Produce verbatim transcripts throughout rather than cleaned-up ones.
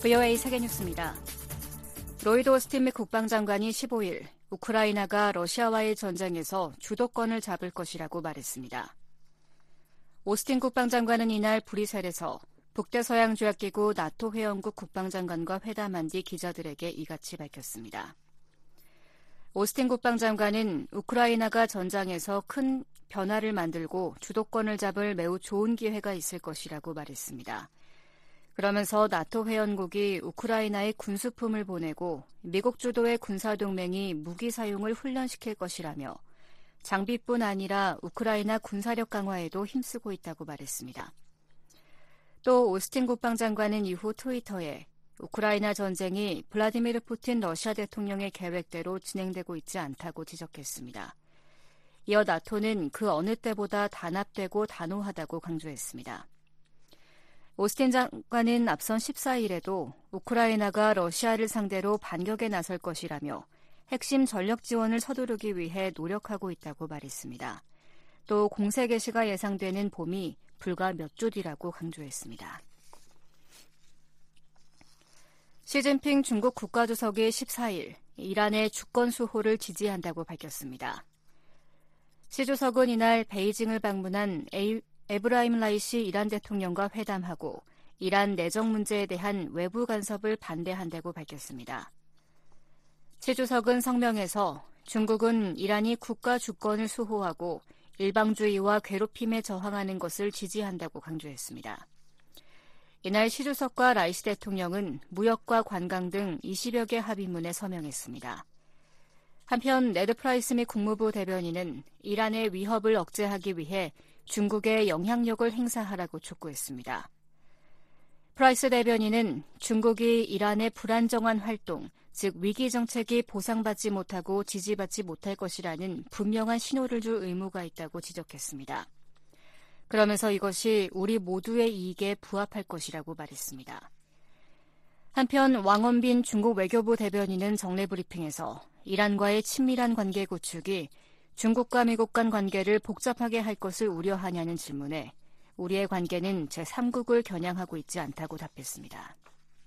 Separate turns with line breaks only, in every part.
브이오에이 세계뉴스입니다. 로이드 오스틴 미 국방장관이 십오일 우크라이나가 러시아와의 전쟁에서 주도권을 잡을 것이라고 말했습니다. 오스틴 국방장관은 이날 브뤼셀에서 북대서양조약기구 나토 회원국 국방장관과 회담한 뒤 기자들에게 이같이 밝혔습니다. 오스틴 국방장관은 우크라이나가 전장에서 큰 변화를 만들고 주도권을 잡을 매우 좋은 기회가 있을 것이라고 말했습니다. 그러면서 나토 회원국이 우크라이나에 군수품을 보내고 미국 주도의 군사동맹이 무기 사용을 훈련시킬 것이라며 장비뿐 아니라 우크라이나 군사력 강화에도 힘쓰고 있다고 말했습니다. 또 오스틴 국방장관은 이후 트위터에 우크라이나 전쟁이 블라디미르 푸틴 러시아 대통령의 계획대로 진행되고 있지 않다고 지적했습니다. 이어 나토는 그 어느 때보다 단합되고 단호하다고 강조했습니다. 오스틴 장관은 앞선 십사일에도 우크라이나가 러시아를 상대로 반격에 나설 것이라며 핵심 전력 지원을 서두르기 위해 노력하고 있다고 말했습니다. 또 공세 개시가 예상되는 봄이 불과 몇 주 뒤라고 강조했습니다. 시진핑 중국 국가주석이 십사일 이란의 주권 수호를 지지한다고 밝혔습니다. 시 주석은 이날 베이징을 방문한 에이 에브라임 라이시 이란 대통령과 회담하고 이란 내정 문제에 대한 외부 간섭을 반대한다고 밝혔습니다. 시 주석은 성명에서 중국은 이란이 국가 주권을 수호하고 일방주의와 괴롭힘에 저항하는 것을 지지한다고 강조했습니다. 이날 시 주석과 라이시 대통령은 무역과 관광 등 이십여 개 합의문에 서명했습니다. 한편 네드 프라이스 미 국무부 대변인은 이란의 위협을 억제하기 위해 중국의 영향력을 행사하라고 촉구했습니다. 프라이스 대변인은 중국이 이란의 불안정한 활동, 즉 위기 정책이 보상받지 못하고 지지받지 못할 것이라는 분명한 신호를 줄 의무가 있다고 지적했습니다. 그러면서 이것이 우리 모두의 이익에 부합할 것이라고 말했습니다. 한편 왕원빈 중국 외교부 대변인은 정례 브리핑에서 이란과의 친밀한 관계 구축이 중국과 미국 간 관계를 복잡하게 할 것을 우려하냐는 질문에 우리의 관계는 제삼국을 겨냥하고 있지 않다고 답했습니다.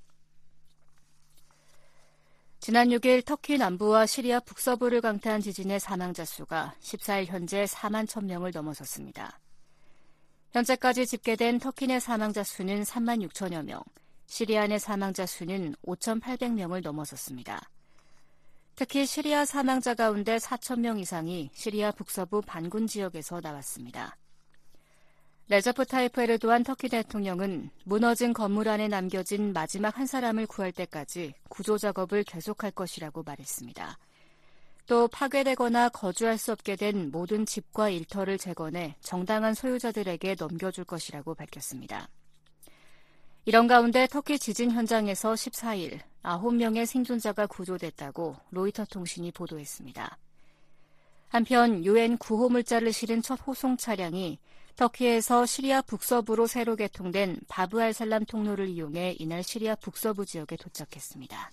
지난 육일 터키 남부와 시리아 북서부를 강타한 지진의 사망자 수가 십사일 현재 사만 천 명을 넘어섰습니다. 현재까지 집계된 터키 내 사망자 수는 삼만 육천여 명, 시리아 내 사망자 수는 오천팔백 명을 넘어섰습니다. 특히 시리아 사망자 가운데 사천 명 이상이 시리아 북서부 반군 지역에서 나왔습니다. 레저프 타이프 에르도안 터키 대통령은 무너진 건물 안에 남겨진 마지막 한 사람을 구할 때까지 구조 작업을 계속할 것이라고 말했습니다. 또 파괴되거나 거주할 수 없게 된 모든 집과 일터를 재건해 정당한 소유자들에게 넘겨줄 것이라고 밝혔습니다. 이런 가운데 터키 지진 현장에서 십사일 아홉 명의 생존자가 구조됐다고 로이터 통신이 보도했습니다. 한편 유엔 구호물자를 실은 첫 호송 차량이 터키에서 시리아 북서부로 새로 개통된 바브 알살람 통로를 이용해 이날 시리아 북서부 지역에 도착했습니다.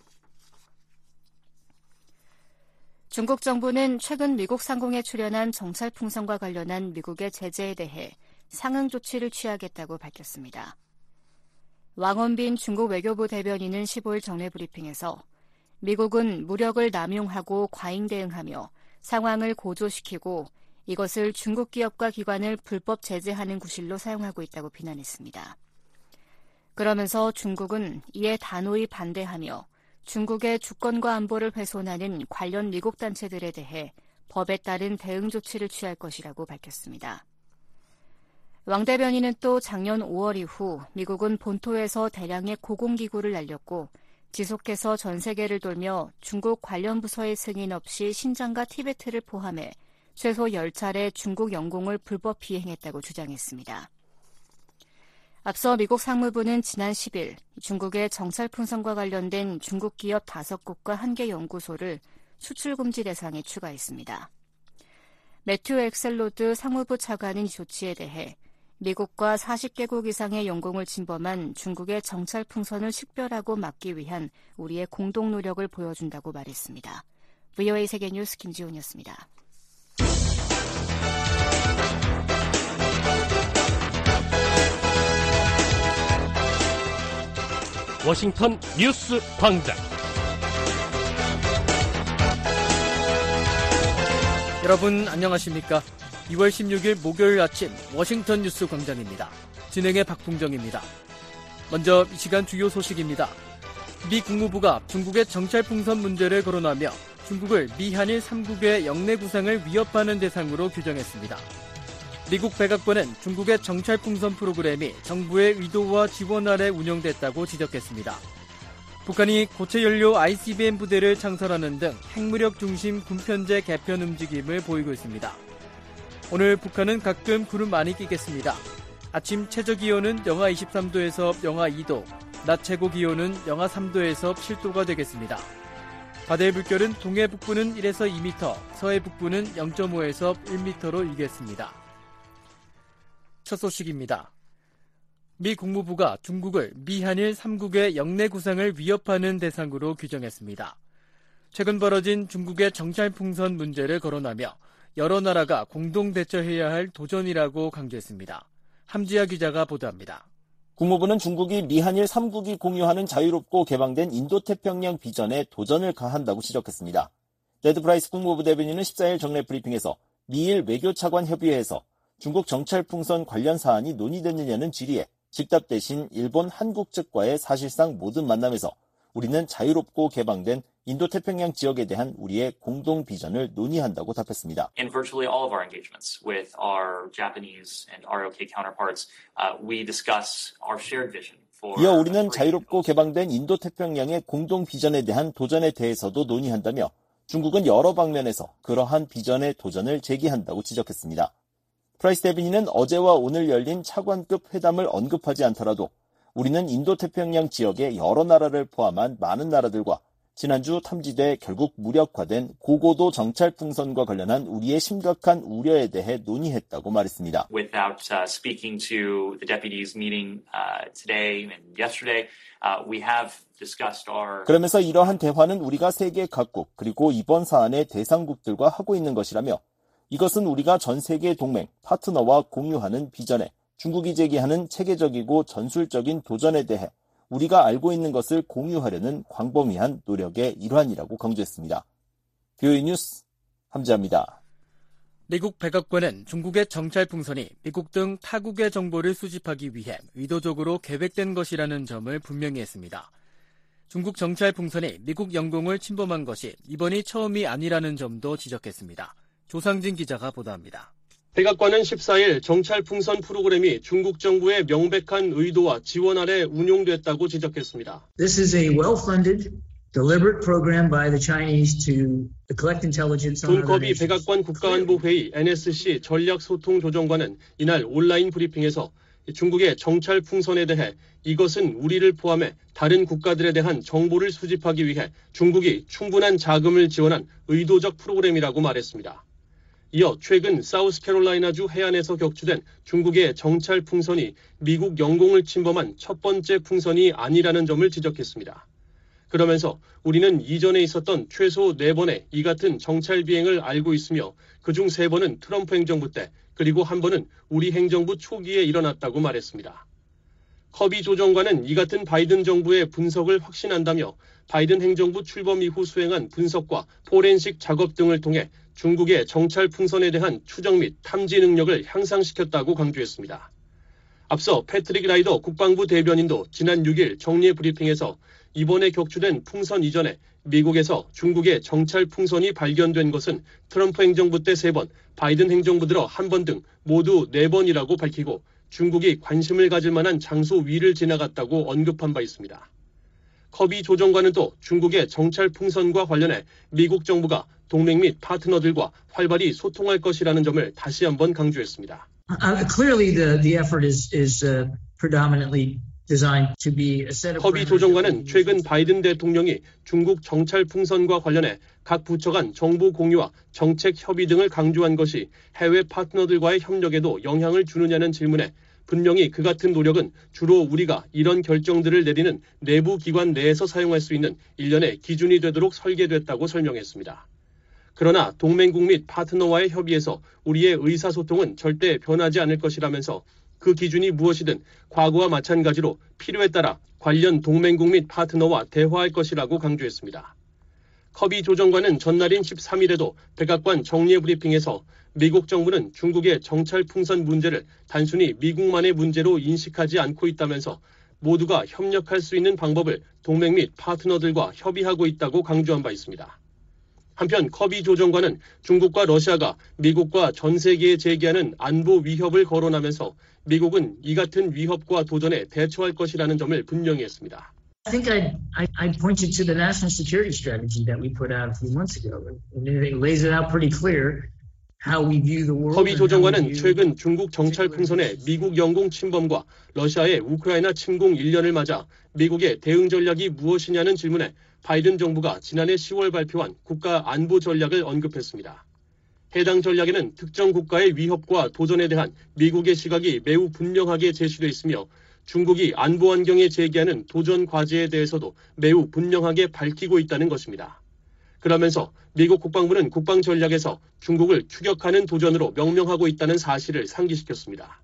중국 정부는 최근 미국 상공에 출현한 정찰 풍선과 관련한 미국의 제재에 대해 상응 조치를 취하겠다고 밝혔습니다. 왕원빈 중국 외교부 대변인은 십오일 정례 브리핑에서 미국은 무력을 남용하고 과잉 대응하며 상황을 고조시키고 이것을 중국 기업과 기관을 불법 제재하는 구실로 사용하고 있다고 비난했습니다. 그러면서 중국은 이에 단호히 반대하며 중국의 주권과 안보를 훼손하는 관련 미국 단체들에 대해 법에 따른 대응 조치를 취할 것이라고 밝혔습니다. 왕 대변인은 또 작년 오월 이후 미국은 본토에서 대량의 고공기구를 날렸고 지속해서 전 세계를 돌며 중국 관련 부서의 승인 없이 신장과 티베트를 포함해 최소 열 차례 중국 영공을 불법 비행했다고 주장했습니다. 앞서 미국 상무부는 지난 십일 중국의 정찰 풍선과 관련된 중국 기업 다섯 곳과 한 개 연구소를 수출 금지 대상에 추가했습니다. 매튜 엑셀로드 상무부 차관은 이 조치에 대해 미국과 사십 개국 이상의 영공을 침범한 중국의 정찰 풍선을 식별하고 막기 위한 우리의 공동 노력을 보여준다고 말했습니다. 브이오에이 세계뉴스 김지훈이었습니다.
워싱턴 뉴스 광장.
여러분 안녕하십니까? 이월 십육일 목요일 아침 워싱턴 뉴스 광장입니다. 진행의 박풍정입니다. 먼저 이 시간 주요 소식입니다. 미 국무부가 중국의 정찰풍선 문제를 거론하며 중국을 미한일 삼국의 영내 구상을 위협하는 대상으로 규정했습니다. 미국 백악관은 중국의 정찰풍선 프로그램이 정부의 의도와 지원 아래 운영됐다고 지적했습니다. 북한이 고체연료 아이씨비엠 부대를 창설하는 등 핵무력 중심 군편제 개편 움직임을 보이고 있습니다. 오늘 북한은 가끔 구름 많이 끼겠습니다. 아침 최저기온은 영하 이십삼도에서 영하 이도, 낮 최고기온은 영하 삼도에서 칠도가 되겠습니다. 바다의 물결은 동해 북부는 일에서 이 미터, 서해 북부는 영점오에서 일 미터로 일겠습니다. 첫 소식입니다. 미 국무부가 중국을 미한일 삼국의 영내 구상을 위협하는 대상으로 규정했습니다. 최근 벌어진 중국의 정찰풍선 문제를 거론하며 여러 나라가 공동 대처해야 할 도전이라고 강조했습니다. 함지아 기자가 보도합니다.
국무부는 중국이 미한일 삼국이 공유하는 자유롭고 개방된 인도태평양 비전에 도전을 가한다고 지적했습니다. 레드 프라이스 국무부 대변인은 십사일 정례 브리핑에서 미일 외교차관 협의회에서 중국 정찰풍선 관련 사안이 논의됐느냐는 질의에 즉답 대신 일본 한국 측과의 사실상 모든 만남에서 우리는 자유롭고 개방된 인도태평양 지역에 대한 우리의 공동 비전을 논의한다고 답했습니다.
In virtually all of our engagements with our Japanese and 알오케이 counterparts, uh, we discuss our shared vision.
이어 우리는 자유롭고 개방된 인도태평양의 공동 비전에 대한 도전에 대해서도 논의한다며 중국은 여러 방면에서 그러한 비전의 도전을 제기한다고 지적했습니다. 프라이스 대변인은 어제와 오늘 열린 차관급 회담을 언급하지 않더라도 우리는 인도태평양 지역의 여러 나라를 포함한 많은 나라들과 지난주 탐지돼 결국 무력화된 고고도 정찰풍선과 관련한 우리의 심각한 우려에 대해 논의했다고 말했습니다.
Without uh, speaking to the deputies meeting uh, today and yesterday, uh, we have discussed our.
그러면서 이러한 대화는 우리가 세계 각국 그리고 이번 사안의 대상국들과 하고 있는 것이라며 이것은 우리가 전 세계 동맹, 파트너와 공유하는 비전에 중국이 제기하는 체계적이고 전술적인 도전에 대해 우리가 알고 있는 것을 공유하려는 광범위한 노력의 일환이라고 강조했습니다. 비오이 뉴스 함지아입니다.
미국 백악관은 중국의 정찰풍선이 미국 등 타국의 정보를 수집하기 위해 의도적으로 계획된 것이라는 점을 분명히 했습니다. 중국 정찰풍선이 미국 영공을 침범한 것이 이번이 처음이 아니라는 점도 지적했습니다. 조상진 기자가 보도합니다.
백악관은 십사일 정찰풍선 프로그램이 중국 정부의 명백한 의도와 지원 아래 운용됐다고 지적했습니다.
This is a well-funded, deliberate program by the Chinese to collect intelligence on other
존 커비
nations.
백악관 국가안보회의 엔에스씨 전략소통조정관은 이날 온라인 브리핑에서 중국의 정찰풍선에 대해 이것은 우리를 포함해 다른 국가들에 대한 정보를 수집하기 위해 중국이 충분한 자금을 지원한 의도적 프로그램이라고 말했습니다. 이어 최근 사우스캐롤라이나주 해안에서 격추된 중국의 정찰풍선이 미국 영공을 침범한 첫 번째 풍선이 아니라는 점을 지적했습니다. 그러면서 우리는 이전에 있었던 최소 네 번의 이 같은 정찰 비행을 알고 있으며 그중 세 번은 트럼프 행정부 때 그리고 한 번은 우리 행정부 초기에 일어났다고 말했습니다. 커비 조정관은 이 같은 바이든 정부의 분석을 확신한다며 바이든 행정부 출범 이후 수행한 분석과 포렌식 작업 등을 통해 중국의 정찰 풍선에 대한 추적 및 탐지 능력을 향상시켰다고 강조했습니다. 앞서 패트릭 라이더 국방부 대변인도 지난 육일 정례 브리핑에서 이번에 격추된 풍선 이전에 미국에서 중국의 정찰 풍선이 발견된 것은 트럼프 행정부 때 세 번, 바이든 행정부 들어 한 번 등 모두 네 번이라고 밝히고 중국이 관심을 가질 만한 장소 위를 지나갔다고 언급한 바 있습니다. 커비 조정관은 또 중국의 정찰 풍선과 관련해 미국 정부가 동맹 및 파트너들과 활발히 소통할 것이라는 점을 다시 한번 강조했습니다.
Uh, clearly, the the effort is is uh, predominantly designed to be a set of.
커비 조정관은 최근 바이든 대통령이 중국 정찰 풍선과 관련해 각 부처 간 정보 공유와 정책 협의 등을 강조한 것이 해외 파트너들과의 협력에도 영향을 주느냐는 질문에 분명히 그 같은 노력은 주로 우리가 이런 결정들을 내리는 내부 기관 내에서 사용할 수 있는 일련의 기준이 되도록 설계됐다고 설명했습니다. 그러나 동맹국 및 파트너와의 협의에서 우리의 의사소통은 절대 변하지 않을 것이라면서 그 기준이 무엇이든 과거와 마찬가지로 필요에 따라 관련 동맹국 및 파트너와 대화할 것이라고 강조했습니다. 커비 조정관은 전날인 십삼 일에도 백악관 정례 브리핑에서 미국 정부는 중국의 정찰 풍선 문제를 단순히 미국만의 문제로 인식하지 않고 있다면서 모두가 협력할 수 있는 방법을 동맹 및 파트너들과 협의하고 있다고 강조한 바 있습니다. 한편 커비 조정관은 중국과 러시아가 미국과 전 세계에 제기하는 안보 위협을 거론하면서 미국은 이 같은 위협과 도전에 대처할 것이라는 점을 분명히 했습니다.
I think I'd, I'd point you to the national security strategy that we put out a few months ago. It lays it out pretty clear how we view the world.
커비 조정관은 최근 중국 정찰 풍선의 미국 영공 침범과 러시아의 우크라이나 침공 일 년을 맞아 미국의 대응 전략이 무엇이냐는 질문에 바이든 정부가 지난해 시월 발표한 국가 안보 전략을 언급했습니다. 해당 전략에는 특정 국가의 위협과 도전에 대한 미국의 시각이 매우 분명하게 제시되어 있으며 중국이 안보 환경에 제기하는 도전 과제에 대해서도 매우 분명하게 밝히고 있다는 것입니다. 그러면서 미국 국방부는 국방 전략에서 중국을 추격하는 도전으로 명명하고 있다는 사실을 상기시켰습니다.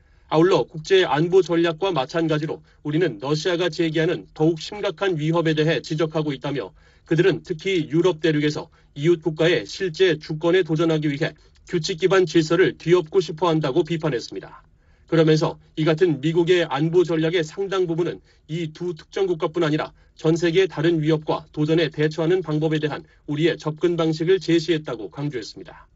아울러 국제 안보 전략과 마찬가지로 우리는 러시아가 제기하는 더욱 심각한 위협에 대해 지적하고 있다며 그들은 특히 유럽 대륙에서 이웃 국가의 실제 주권에 도전하기 위해 규칙 기반 질서를 뒤엎고 싶어 한다고 비판했습니다. 그러면서 이 같은 미국의 안보 전략의 상당 부분은 이 두 특정 국가뿐 아니라 전 세계의 다른 위협과 도전에 대처하는 방법에 대한 우리의 접근 방식을 제시했다고 강조했습니다.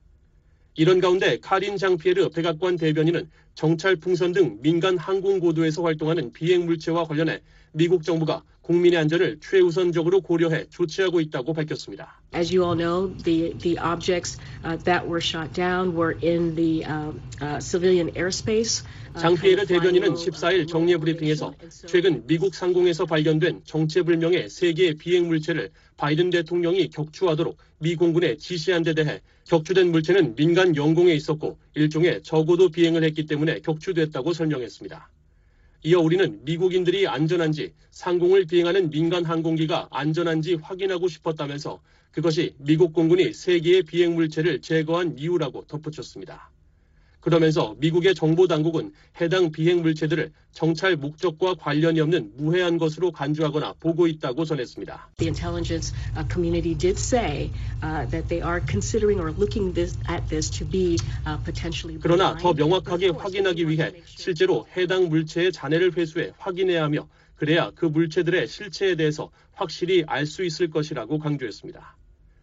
이런 가운데 카린 장피에르 백악관 대변인은 정찰 풍선 등 민간 항공 고도에서 활동하는 비행 물체와 관련해 미국 정부가 국민의 안전을 최우선적으로 고려해 조치하고 있다고 밝혔습니다.
As you all know, the the objects uh, that were shot down were in the uh, uh, civilian airspace.
장피에르 대변인은 십사 일 정례 브리핑에서 최근 미국 상공에서 발견된 정체불명의 세 개의 비행 물체를 바이든 대통령이 격추하도록 미 공군에 지시한 데 대해 격추된 물체는 민간 영공에 있었고 일종의 저고도 비행을 했기 때문에 격추됐다고 설명했습니다. 이어 우리는 미국인들이 안전한지 상공을 비행하는 민간 항공기가 안전한지 확인하고 싶었다면서 그것이 미국 공군이 세 개의 비행 물체를 제거한 이유라고 덧붙였습니다. 그러면서 미국의 정보당국은 해당 비행 물체들을 정찰 목적과 관련이 없는 무해한 것으로 간주하거나 보고 있다고 전했습니다.
The intelligence community did say uh, that they are considering or looking this, at this to be uh, potentially.
그러나 더 명확하게 확인하기 위해 실제로 해당 물체의 잔해를 회수해 확인해야 하며 그래야 그 물체들의 실체에 대해서 확실히 알 수 있을 것이라고 강조했습니다.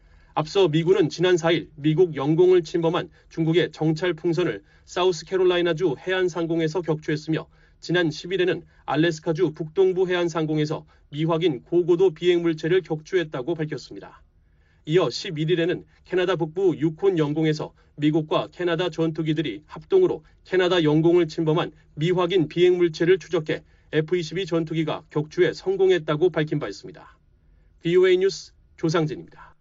앞서 미군은 지난 사 일 미국 영공을 침범한 중국의 정찰 풍선을 사우스캐롤라이나주 해안상공에서 격추했으며 지난 십 일에는 알래스카주 북동부 해안상공에서 미확인 고고도 비행 물체를 격추했다고 밝혔습니다. 이어 십일 일에는 캐나다 북부 유콘 영공에서 미국과 캐나다 전투기들이 합동으로 캐나다 영공을 침범한 미확인 비행 물체를 추적해 에프 이십이 전투기가 격추에 성공했다고 밝힌 바 있습니다. 브이오에이 뉴스 조상진입니다.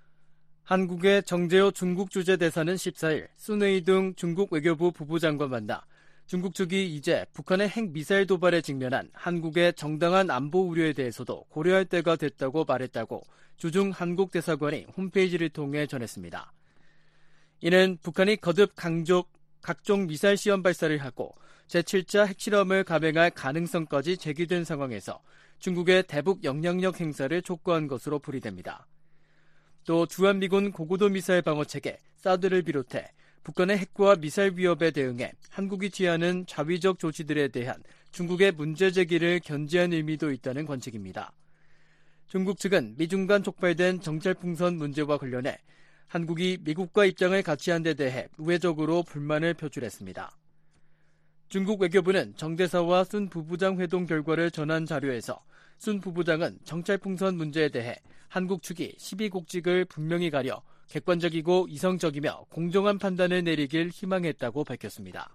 한국의 정재호 중국 주재 대사는 십사 일 순웨이둥 중국 외교부 부부장과 만나 중국 측이 이제 북한의 핵미사일 도발에 직면한 한국의 정당한 안보 우려에 대해서도 고려할 때가 됐다고 말했다고 주중 한국 대사관이 홈페이지를 통해 전했습니다. 이는 북한이 거듭 강조, 각종 미사일 시험 발사를 하고 제칠 차 핵실험을 감행할 가능성까지 제기된 상황에서 중국의 대북 영향력 행사를 촉구한 것으로 풀이됩니다. 또 주한미군 고고도 미사일 방어체계 사드를 비롯해 북한의 핵과 미사일 위협에 대응해 한국이 취하는 자위적 조치들에 대한 중국의 문제 제기를 견지한 의미도 있다는 관측입니다. 중국 측은 미중 간 촉발된 정찰풍선 문제와 관련해 한국이 미국과 입장을 같이 한 데 대해 우회적으로 불만을 표출했습니다. 중국 외교부는 정 대사와 순 부부장 회동 결과를 전한 자료에서 순 부부장은 정찰풍선 문제에 대해 한국 측이 시비곡직을 분명히 가려 객관적이고 이성적이며 공정한 판단을 내리길 희망했다고 밝혔습니다.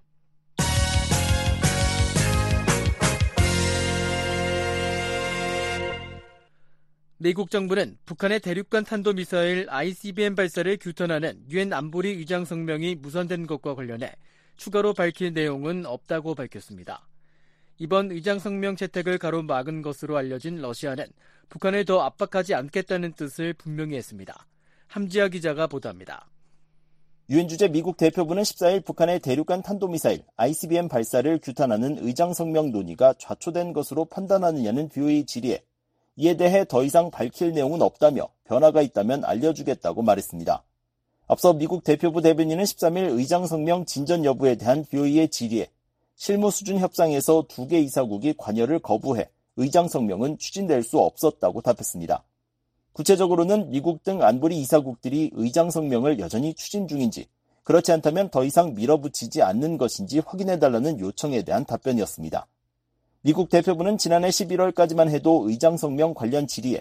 미국 정부는 북한의 대륙간 탄도미사일 아이씨비엠 발사를 규탄하는 유엔 안보리 의장 성명이 무산된 것과 관련해 추가로 밝힐 내용은 없다고 밝혔습니다. 이번 의장 성명 채택을 가로막은 것으로 알려진 러시아는 북한을 더 압박하지 않겠다는 뜻을 분명히 했습니다. 함지아 기자가 보도합니다.
유엔 주재 미국 대표부는 십사일 북한의 대륙간 탄도미사일 아이씨비엠 발사를 규탄하는 의장성명 논의가 좌초된 것으로 판단하느냐는 뷰오에이 질의에 이에 대해 더 이상 밝힐 내용은 없다며 변화가 있다면 알려주겠다고 말했습니다. 앞서 미국 대표부 대변인은 십삼일 의장성명 진전 여부에 대한 뷰오에이의 질의에 실무 수준 협상에서 두 개 이사국이 관여를 거부해 의장성명은 추진될 수 없었다고 답했습니다. 구체적으로는 미국 등 안보리 이사국들이 의장성명을 여전히 추진 중인지, 그렇지 않다면 더 이상 밀어붙이지 않는 것인지 확인해달라는 요청에 대한 답변이었습니다. 미국 대표부는 지난해 십일월까지만 해도 의장성명 관련 질의에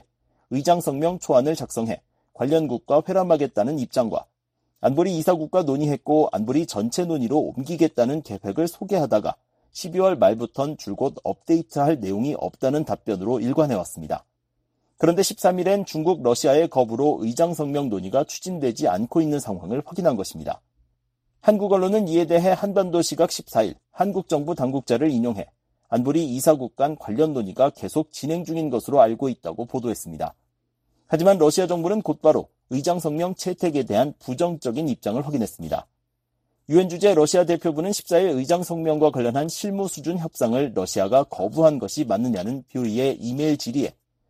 의장성명 초안을 작성해 관련국과 회람하겠다는 입장과 안보리 이사국과 논의했고 안보리 전체 논의로 옮기겠다는 계획을 소개하다가 십이월 말부턴 줄곧 업데이트할 내용이 없다는 답변으로 일관해왔습니다. 그런데 십삼일엔 중국, 러시아의 거부로 의장성명 논의가 추진되지 않고 있는 상황을 확인한 것입니다. 한국 언론은 이에 대해 한반도 시각 십사일 한국 정부 당국자를 인용해 안보리 이사국 간 관련 논의가 계속 진행 중인 것으로 알고 있다고 보도했습니다. 하지만 러시아 정부는 곧바로 의장성명 채택에 대한 부정적인 입장을 확인했습니다. 유엔 주재 러시아 대표부는 십사일 의장성명과 관련한 실무 수준 협상을 러시아가 거부한 것이 맞느냐는 뷰오에이의 이메일 질의에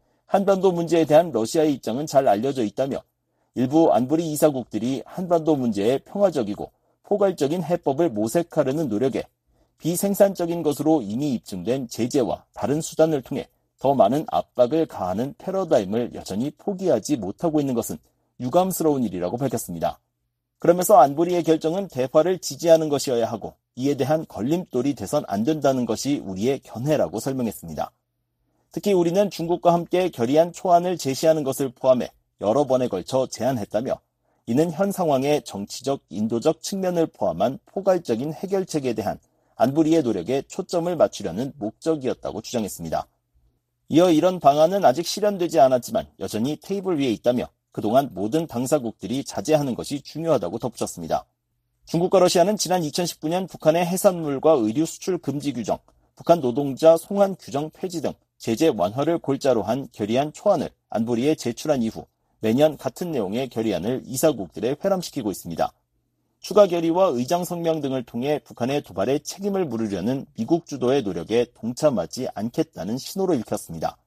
한반도 문제에 대한 러시아의 입장은 잘 알려져 있다며 일부 안보리 이사국들이 한반도 문제에 평화적이고 포괄적인 해법을 모색하려는 노력에 비생산적인 것으로 이미 입증된 제재와 다른 수단을 통해 더 많은 압박을 가하는 패러다임을 여전히 포기하지 못하고 있는 것은 유감스러운 일이라고 밝혔습니다. 그러면서 안보리의 결정은 대화를 지지하는 것이어야 하고 이에 대한 걸림돌이 돼선 안 된다는 것이 우리의 견해라고 설명했습니다. 특히 우리는 중국과 함께 결의안 초안을 제시하는 것을 포함해 여러 번에 걸쳐 제안했다며 이는 현 상황의 정치적, 인도적 측면을 포함한 포괄적인 해결책에 대한 안보리의 노력에 초점을 맞추려는 목적이었다고 주장했습니다. 이어 이런 방안은 아직 실현되지 않았지만 여전히 테이블 위에 있다며 그동안 모든 당사국들이 자제하는 것이 중요하다고 덧붙였습니다. 중국과 러시아는 지난 이천십구년 북한의 해산물과 의류 수출 금지 규정, 북한 노동자 송환 규정 폐지 등 제재 완화를 골자로 한 결의안 초안을 안보리에 제출한 이후 매년 같은 내용의 결의안을 이사국들에 회람시키고 있습니다. 추가 결의와 의장성명 등을 통해 북한의 도발에 책임을 물으려는 미국 주도의 노력에 동참하지 않겠다는 신호로 읽혔습니다.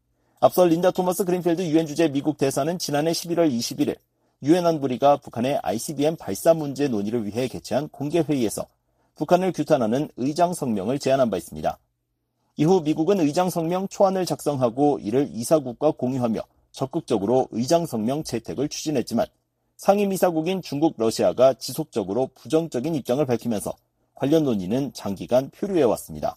앞서 린다 토머스 그린필드 유엔 주재 미국 대사는 지난해 십일월 이십일일 유엔 안보리가 북한의 아이씨비엠 발사 문제 논의를 위해 개최한 공개회의에서 북한을 규탄하는 의장성명을 제안한 바 있습니다. 이후 미국은 의장성명 초안을 작성하고 이를 이사국과 공유하며 적극적으로 의장성명 채택을 추진했지만 상임이사국인 중국, 러시아가 지속적으로 부정적인 입장을 밝히면서 관련 논의는 장기간 표류해왔습니다.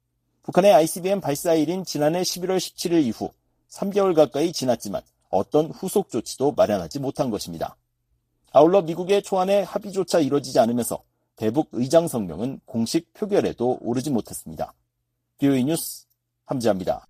북한의 아이씨비엠 발사일인 지난해 십일월 십칠일 이후 삼 개월 가까이 지났지만 어떤 후속 조치도 마련하지 못한 것입니다. 아울러 미국의 초안에 합의조차 이뤄지지 않으면서 대북 의장성명은 공식 표결에도 오르지 못했습니다. 뷰오에이 뉴스 함지아입니다.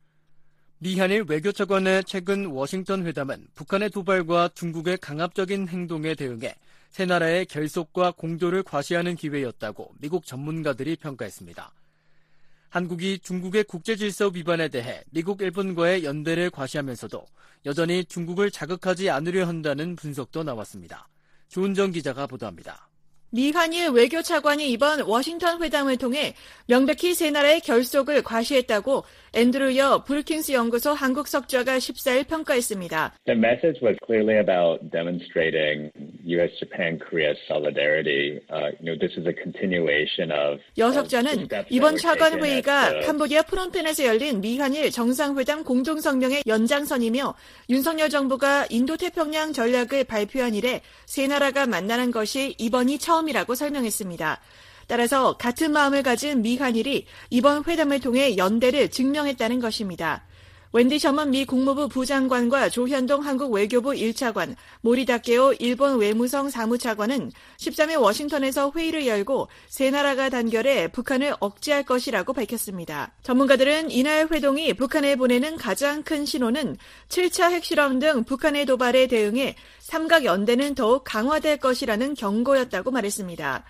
미한일 외교차관의 최근 워싱턴 회담은 북한의 도발과 중국의 강압적인 행동에 대응해 세 나라의 결속과 공조를 과시하는 기회였다고 미국 전문가들이 평가했습니다. 한국이 중국의 국제질서 위반에 대해 미국, 일본과의 연대를 과시하면서도 여전히 중국을 자극하지 않으려 한다는 분석도 나왔습니다. 조은정 기자가 보도합니다.
미한일 외교차관이 이번 워싱턴 회담을 통해 명백히 세 나라의 결속을 과시했다고 앤드루 여 브루킹스 연구소 한국 석좌가 십사일 평가했습니다.
The message was clearly about demonstrating 유에스 Japan Korea solidarity. Uh, you know, this is a continuation of.
여 석좌는 이번 차관 회의가 캄보디아 프놈펜에서 열린 미한일 정상회담 공동성명의 연장선이며 윤석열 정부가 인도태평양 전략을 발표한 이래 세 나라가 만나는 것이 이번이 처음이라고 설명했습니다. 따라서 같은 마음을 가진 미한일이 이번 회담을 통해 연대를 증명했다는 것입니다. 웬디 셔먼 미 국무부 부장관과 조현동 한국 외교부 일 차관, 모리 다케오 일본 외무성 사무차관은 십삼일 워싱턴에서 회의를 열고 세 나라가 단결해 북한을 억제할 것이라고 밝혔습니다. 전문가들은 이날 회동이 북한에 보내는 가장 큰 신호는 칠 차 핵실험 등 북한의 도발에 대응해 삼각 연대는 더욱 강화될 것이라는 경고였다고 말했습니다.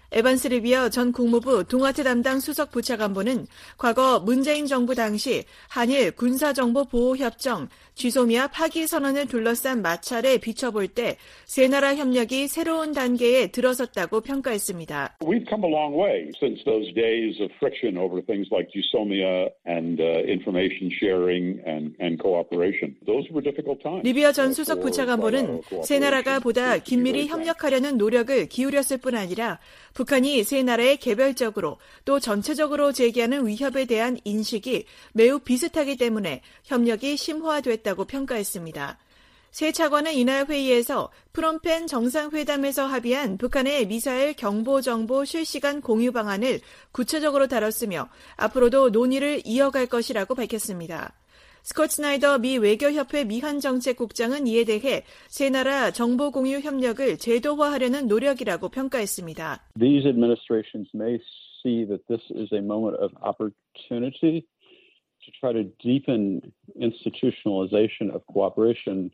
에반스 리비어 전 국무부 동아태 담당 수석 부차관보는 과거 문재인 정부 당시 한일 군사정보보호협정 쥐소미아 파기 선언을 둘러싼 마찰에 비춰볼 때 세 나라 협력이 새로운 단계에 들어섰다고 평가했습니다.
We've come a long way since those days of friction over things like GSOMIA and uh, information sharing and, and cooperation. Those were difficult times.
리비어 전 수석 부차관보는 세 나라가 보다 긴밀히 협력하려는 노력을 기울였을 뿐 아니라 북한이 세 나라에 개별적으로 또 전체적으로 제기하는 위협에 대한 인식이 매우 비슷하기 때문에 협력이 심화됐다고 평가했습니다. 세 차관은 이날 회의에서 프놈펜 정상회담에서 합의한 북한의 미사일 경보정보 실시간 공유 방안을 구체적으로 다뤘으며 앞으로도 논의를 이어갈 것이라고 밝혔습니다. 스콧 스나이더 미 외교협회 미한정책국장은 이에 대해 세 나라 정보 공유 협력을 제도화하려는 노력이라고 평가했습니다.
These administrations may see that this is a moment of opportunity to try to deepen institutionalization of cooperation.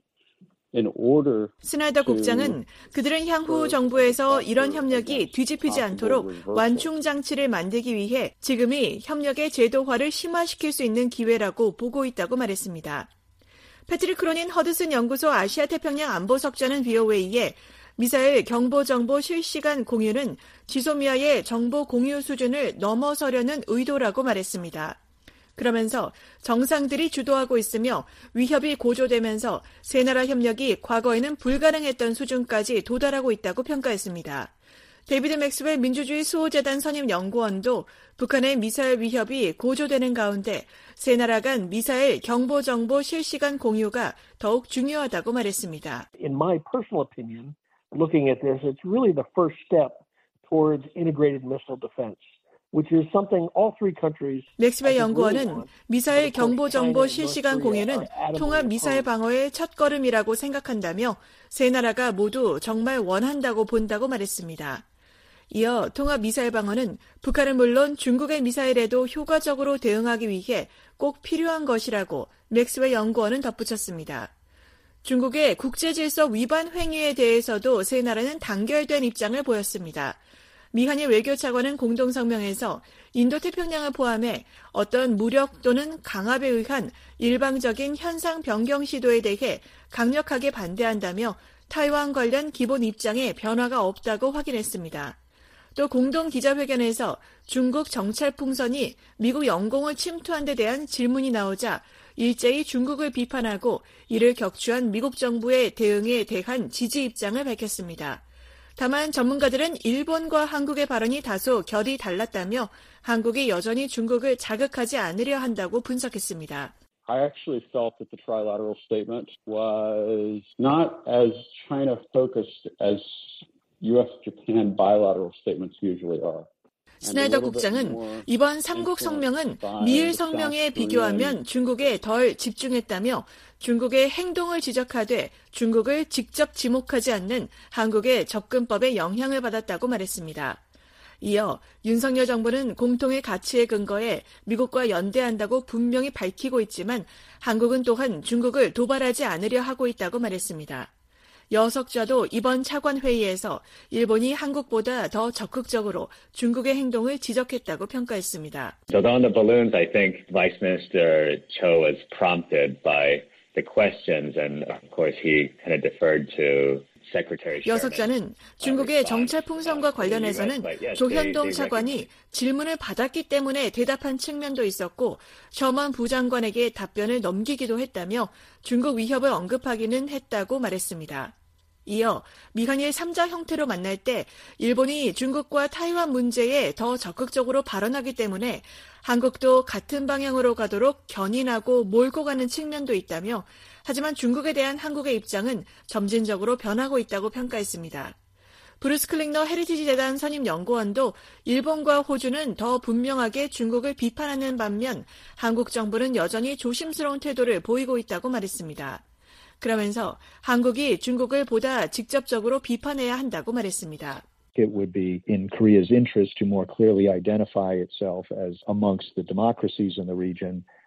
스나이더 국장은 그들은 향후 정부에서 이런 협력이 뒤집히지 않도록 완충 장치를 만들기 위해 지금이 협력의 제도화를 심화시킬 수 있는 기회라고 보고 있다고 말했습니다. 패트릭 크로닌 허드슨 연구소 아시아태평양 안보석좌는 브이오에이에 미사일 경보정보 실시간 공유는 지소미아의 정보 공유 수준을 넘어서려는 의도라고 말했습니다. 그러면서 정상들이 주도하고 있으며 위협이 고조되면서 세 나라 협력이 과거에는 불가능했던 수준까지 도달하고 있다고 평가했습니다. 데이비드 맥스웰 민주주의 수호재단 선임 연구원도 북한의 미사일 위협이 고조되는 가운데 세 나라 간 미사일 경보정보 실시간 공유가 더욱 중요하다고 말했습니다.
In my personal opinion, looking at this, it's really the first step towards integrated missile defense.
맥스웰 연구원은 미사일 경보정보 실시간 공유는 통합 미사일 방어의 첫걸음이라고 생각한다며 세 나라가 모두 정말 원한다고 본다고 말했습니다. 이어 통합 미사일 방어는 북한은 물론 중국의 미사일에도 효과적으로 대응하기 위해 꼭 필요한 것이라고 맥스웰 연구원은 덧붙였습니다. 중국의 국제질서 위반 행위에 대해서도 세 나라는 단결된 입장을 보였습니다. 미한일 외교차관은 공동성명에서 인도태평양을 포함해 어떤 무력 또는 강압에 의한 일방적인 현상 변경 시도에 대해 강력하게 반대한다며 타이완 관련 기본 입장에 변화가 없다고 확인했습니다. 또 공동기자회견에서 중국 정찰풍선이 미국 영공을 침투한 데 대한 질문이 나오자 일제히 중국을 비판하고 이를 격추한 미국 정부의 대응에 대한 지지 입장을 밝혔습니다. 다만 전문가들은 일본과 한국의 발언이 다소 결이 달랐다며 한국이 여전히 중국을 자극하지 않으려 한다고 분석했습니다.
I actually felt that the trilateral statement was not as China-focused as U S-Japan bilateral statements usually are.
스나이더 국장은 이번 삼국 성명은 미일 성명에 비교하면 중국에 덜 집중했다며 중국의 행동을 지적하되 중국을 직접 지목하지 않는 한국의 접근법에 영향을 받았다고 말했습니다. 이어 윤석열 정부는 공통의 가치에 근거해 미국과 연대한다고 분명히 밝히고 있지만 한국은 또한 중국을 도발하지 않으려 하고 있다고 말했습니다. 여석좌도 이번 차관 회의에서 일본이 한국보다 더 적극적으로 중국의 행동을 지적했다고 평가했습니다.
So on the balloons, I think Vice Minister Cho was prompted by the questions, and of course he kind of deferred to Secretary Sherman.
여석좌는 중국의 정찰풍선과 관련해서는 조현동 차관이 질문을 받았기 때문에 대답한 측면도 있었고 셔먼 부장관에게 답변을 넘기기도 했다며 중국 위협을 언급하기는 했다고 말했습니다. 이어 미한일 삼자 형태로 만날 때 일본이 중국과 타이완 문제에 더 적극적으로 발언하기 때문에 한국도 같은 방향으로 가도록 견인하고 몰고 가는 측면도 있다며 하지만 중국에 대한 한국의 입장은 점진적으로 변하고 있다고 평가했습니다. 브루스 클링너 헤리티지 재단 선임 연구원도 일본과 호주는 더 분명하게 중국을 비판하는 반면 한국 정부는 여전히 조심스러운 태도를 보이고 있다고 말했습니다. 그러면서 한국이 중국을 보다 직접적으로 비판해야 한다고 말했습니다.
It would be in Korea's interest to more clearly identify itself as amongst the democracies in the region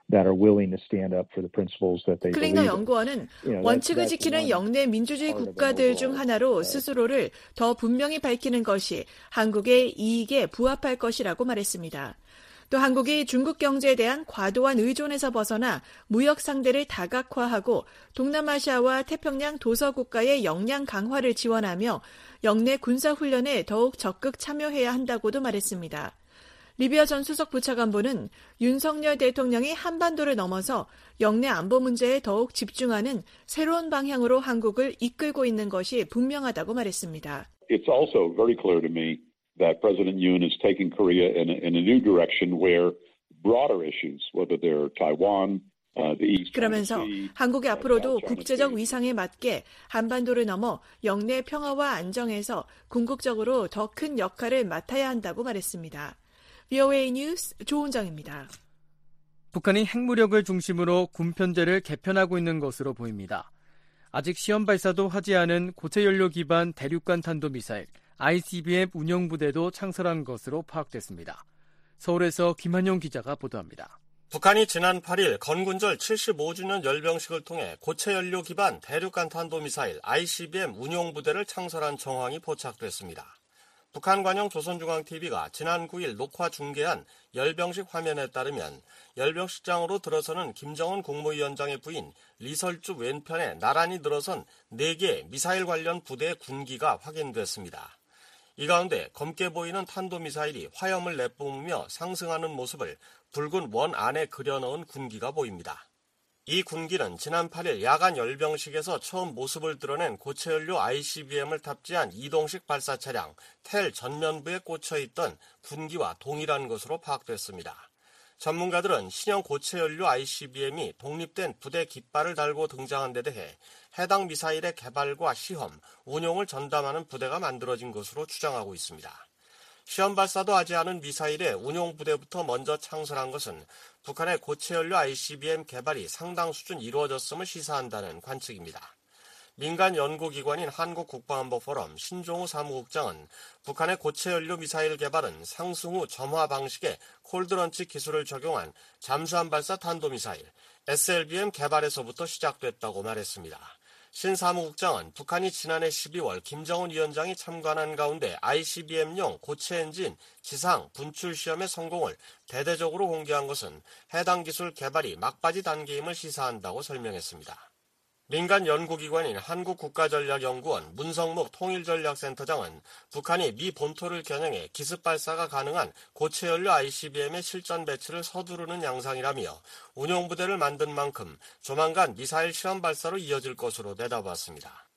that are willing to stand up for the principles that they believe
클링너
in.
연구원은
You know, that's-
원칙을
that's
지키는
one
영내 민주주의
part of
국가들
an
중
overall,
하나로
uh,
스스로를 더 분명히 밝히는 것이 한국의 이익에 부합할 것이라고 말했습니다. 또 한국이 중국 경제에 대한 과도한 의존에서 벗어나 무역 상대를 다각화하고 동남아시아와 태평양 도서국가의 역량 강화를 지원하며 영내 군사훈련에 더욱 적극 참여해야 한다고도 말했습니다. 리비아 전 수석 부차관보는 윤석열 대통령이 한반도를 넘어서 영내 안보 문제에 더욱 집중하는 새로운 방향으로 한국을 이끌고 있는 것이 분명하다고 말했습니다.
It's also very clear to me that President Yoon is taking Korea in a, in a new direction where broader issues, whether they're Taiwan, uh, the East
그러면서
China Sea,
한국이 앞으로도
South China
국제적
Sea.
위상에 맞게 한반도를 넘어 영내 평화와 안정에서 궁극적으로 더 큰 역할을 맡아야 한다고 말했습니다. 브이오에이 뉴스 조은정입니다.
북한이 핵무력을 중심으로 군 편제를 개편하고 있는 것으로 보입니다. 아직 시험 발사도 하지 않은 고체 연료 기반 대륙간 탄도미사일 아이씨비엠 운영부대도 창설한 것으로 파악됐습니다. 서울에서 김한용 기자가 보도합니다.
북한이 지난 팔 일 건군절 칠십오 주년 열병식을 통해 고체 연료 기반 대륙간 탄도미사일 아이씨비엠 운용부대를 창설한 정황이 포착됐습니다. 북한 관영 조선중앙티비가 지난 구 일 녹화 중계한 열병식 화면에 따르면 열병식장으로 들어서는 김정은 국무위원장의 부인 리설주 왼편에 나란히 들어선 네 개 미사일 관련 부대의 군기가 확인됐습니다. 이 가운데 검게 보이는 탄도미사일이 화염을 내뿜으며 상승하는 모습을 붉은 원 안에 그려넣은 군기가 보입니다. 이 군기는 지난 팔 일 야간 열병식에서 처음 모습을 드러낸 고체연료 아이씨비엠을 탑재한 이동식 발사 차량 텔 전면부에 꽂혀있던 군기와 동일한 것으로 파악됐습니다. 전문가들은 신형 고체연료 아이씨비엠이 독립된 부대 깃발을 달고 등장한 데 대해 해당 미사일의 개발과 시험, 운용을 전담하는 부대가 만들어진 것으로 추정하고 있습니다. 시험 발사도 하지 않은 미사일의 운용 부대부터 먼저 창설한 것은 북한의 고체연료 아이씨비엠 개발이 상당 수준 이루어졌음을 시사한다는 관측입니다. 민간 연구기관인 한국국방안보포럼 신종우 사무국장은 북한의 고체연료 미사일 개발은 상승 후 점화 방식의 콜드런치 기술을 적용한 잠수함 발사 탄도미사일 에스엘비엠 개발에서부터 시작됐다고 말했습니다. 신 사무국장은 북한이 지난해 십이월 김정은 위원장이 참관한 가운데 아이씨비엠용 고체 엔진 지상 분출 시험의 성공을 대대적으로 공개한 것은 해당 기술 개발이 막바지 단계임을 시사한다고 설명했습니다. 민간 연구기관인 한국국가전략연구원 문성목 통일전략센터장은 북한이 미 본토를 겨냥해 기습 발사가 가능한 고체연료 아이씨비엠의 실전 배치를 서두르는 양상이라며 운용부대를 만든 만큼 조만간 미사일 시험 발사로 이어질 것으로 내다봤습니다.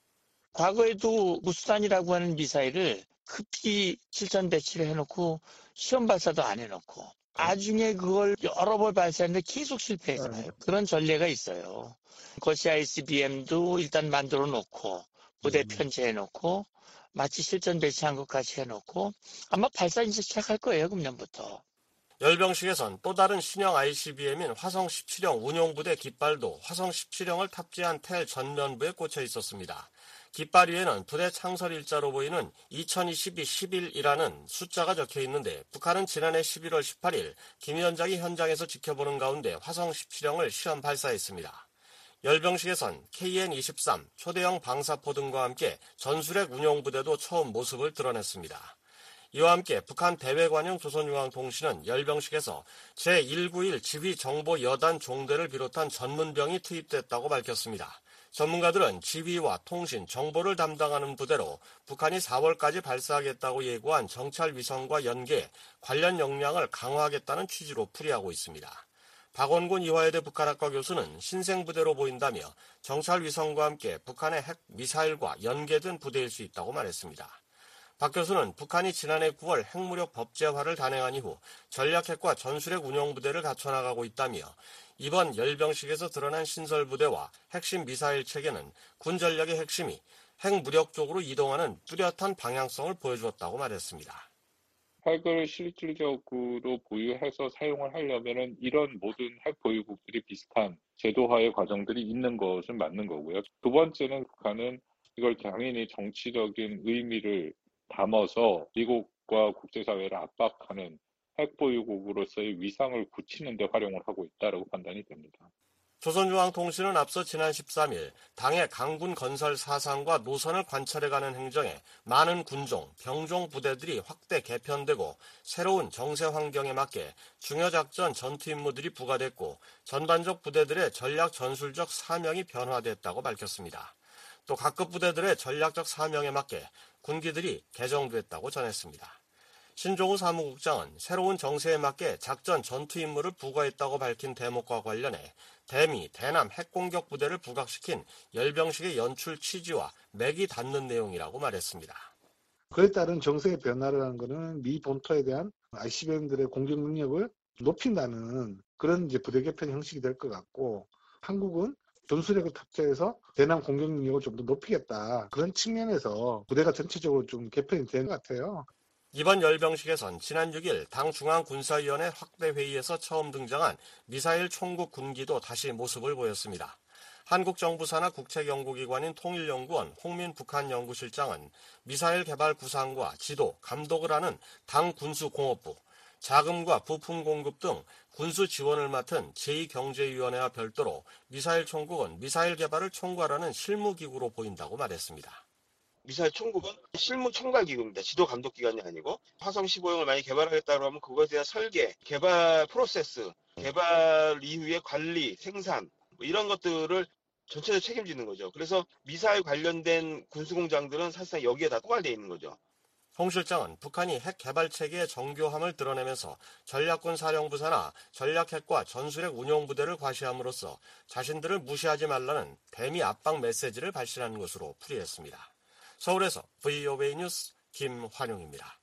과거에도 무수단이라고 하는 미사일을 급히 실전 배치를 해놓고 시험 발사도 안 해놓고 나중에 그걸 여러 번 발사했는데 계속 실패했잖아요. 그런 전례가 있어요. 거시 아이씨비엠도 일단 만들어 놓고 부대 편제해 놓고 마치 실전 배치한 것까지 해놓고 아마 발사 이제 시작할 거예요. 금년부터.
열병식에선 또 다른 신형 아이씨비엠인 화성 십칠형 운용부대 깃발도 화성 십칠형을 탑재한 텔 전면부에 꽂혀 있었습니다. 깃발 위에는 부대 창설 일자로 보이는 이천이십이 십일이라는 숫자가 적혀 있는데 북한은 지난해 십일월 십팔일 김 위원장이 현장에서 지켜보는 가운데 화성 십칠형을 시험 발사했습니다. 열병식에선 케이엔 이십삼, 초대형 방사포 등과 함께 전술핵 운용부대도 처음 모습을 드러냈습니다. 이와 함께 북한 대외관용 조선중앙통신은 열병식에서 제일구일 지휘정보여단 종대를 비롯한 전문병이 투입됐다고 밝혔습니다. 전문가들은 지휘와 통신, 정보를 담당하는 부대로 북한이 사월까지 발사하겠다고 예고한 정찰 위성과 연계, 관련 역량을 강화하겠다는 취지로 풀이하고 있습니다. 박원곤 이화여대 북한학과 교수는 신생부대로 보인다며 정찰 위성과 함께 북한의 핵, 미사일과 연계된 부대일 수 있다고 말했습니다. 박 교수는 북한이 지난해 구월 핵무력 법제화를 단행한 이후 전략핵과 전술핵 운용부대를 갖춰나가고 있다며 이번 열병식에서 드러난 신설부대와 핵심 미사일 체계는 군 전략의 핵심이 핵무력 쪽으로 이동하는 뚜렷한 방향성을 보여주었다고 말했습니다.
핵을 실질적으로 보유해서 사용을 하려면은 이런 모든 핵 보유국들이 비슷한 제도화의 과정들이 있는 것은 맞는 거고요. 두 번째는 북한은 이걸 당연히 정치적인 의미를 담아서 미국과 국제사회를 압박하는 핵보유국으로서의 위상을 굳히는 데 활용을 하고 있다라고 판단이 됩니다.
조선중앙통신은 앞서 지난 십삼 일 당의 강군 건설 사상과 노선을 관찰해가는 행정에 많은 군종, 병종 부대들이 확대 개편되고 새로운 정세 환경에 맞게 중요작전 전투 임무들이 부과됐고 전반적 부대들의 전략 전술적 사명이 변화됐다고 밝혔습니다. 또 각급 부대들의 전략적 사명에 맞게 군기들이 개정됐다고 전했습니다. 신종우 사무국장은 새로운 정세에 맞게 작전 전투 임무를 부과했다고 밝힌 대목과 관련해 대미, 대남 핵공격 부대를 부각시킨 열병식의 연출 취지와 맥이 닿는 내용이라고 말했습니다.
그에 따른 정세의 변화라는 것은 미 본토에 대한 아이씨비엠들의 공격 능력을 높인다는 그런 이제 부대 개편 형식이 될 것 같고, 한국은 전술핵을 탑재해서 대남 공격 능력을 좀 더 높이겠다, 그런 측면에서 부대가 전체적으로 좀 개편이 된 것 같아요.
이번 열병식에선 지난 육 일 당 중앙군사위원회 확대회의에서 처음 등장한 미사일 총국 군기도 다시 모습을 보였습니다. 한국 정부 산하 국책연구기관인 통일연구원 홍민 북한연구실장은 미사일 개발 구상과 지도, 감독을 하는 당 군수공업부, 자금과 부품 공급 등 군수 지원을 맡은 제이 경제위원회와 별도로 미사일 총국은 미사일 개발을 총괄하는 실무기구로 보인다고 말했습니다.
미사일 총국은 실무 총괄 기구입니다. 지도 감독 기관이 아니고 화성 십오형을 만약 개발하겠다고 하면 그것에 대한 설계, 개발 프로세스, 개발 이후의 관리, 생산 뭐 이런 것들을 전체적으로 책임지는 거죠. 그래서 미사일 관련된 군수공장들은 사실상 여기에 다 포괄되어 있는 거죠.
홍 실장은 북한이 핵 개발 체계의 정교함을 드러내면서 전략군 사령부 산하 전략핵과 전술핵 운용부대를 과시함으로써 자신들을 무시하지 말라는 대미 압박 메시지를 발신하는 것으로 풀이했습니다. 서울에서 브이오에이 뉴스 김환용입니다.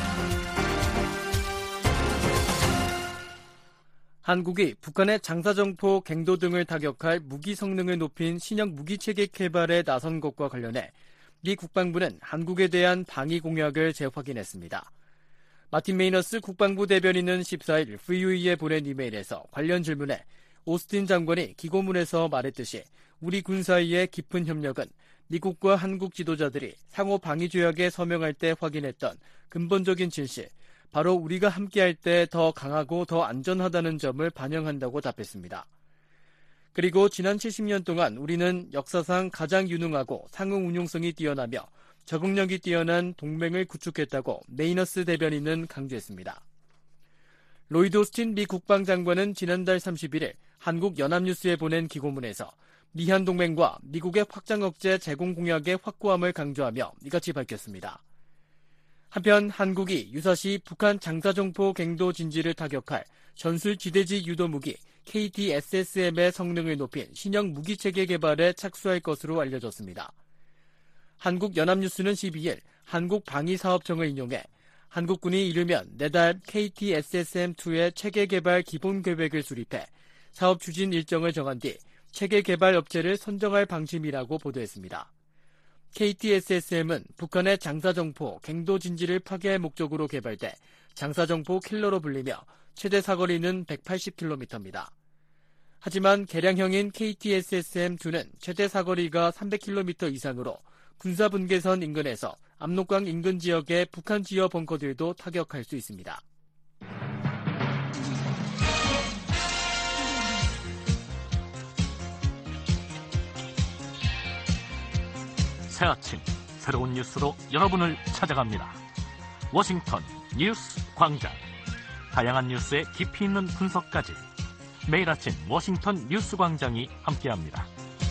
한국이 북한의 장사정포, 갱도 등을 타격할 무기 성능을 높인 신형 무기체계 개발에 나선 것과 관련해 미 국방부는 한국에 대한 방위 공약을 재확인했습니다. 마틴 메이너스 국방부 대변인은 십사 일 브이오이에 보낸 이메일에서 관련 질문에 오스틴 장관이 기고문에서 말했듯이 우리 군 사이의 깊은 협력은 미국과 한국 지도자들이 상호 방위 조약에 서명할 때 확인했던 근본적인 진실, 바로 우리가 함께할 때 더 강하고 더 안전하다는 점을 반영한다고 답했습니다. 그리고 지난 칠십 년 동안 우리는 역사상 가장 유능하고 상응 운용성이 뛰어나며 적응력이 뛰어난 동맹을 구축했다고 메이너스 대변인은 강조했습니다. 로이드 오스틴 미 국방장관은 지난달 삼십일 일 한국 연합뉴스에 보낸 기고문에서 미한 동맹과 미국의 확장 억제 제공 공약의 확고함을 강조하며 이같이 밝혔습니다. 한편 한국이 유사시 북한 장사정포 갱도 진지를 타격할 전술 지대지 유도 무기 케이티에스에스엠의 성능을 높인 신형 무기체계 개발에 착수할 것으로 알려졌습니다. 한국연합뉴스는 십이 일 한국방위사업청을 인용해 한국군이 이르면 내달 케이티에스에스엠이의 체계 개발 기본 계획을 수립해 사업 추진 일정을 정한 뒤 체계 개발 업체를 선정할 방침이라고 보도했습니다. 케이티에스에스엠은 북한의 장사정포, 갱도 진지를 파괴할 목적으로 개발돼 장사정포 킬러로 불리며 최대 사거리는 백팔십 킬로미터입니다. 하지만 개량형인 케이티에스에스엠이는 최대 사거리가 삼백 킬로미터 이상으로 군사분계선 인근에서 압록강 인근 지역의 북한 지역 벙커들도 타격할 수 있습니다.
새 아침 새로운 뉴스로 여러분을 찾아갑니다. 워싱턴 뉴스 광장. 다양한 뉴스의 깊이 있는 분석까지 매일 아침 워싱턴 뉴스 광장이 함께합니다.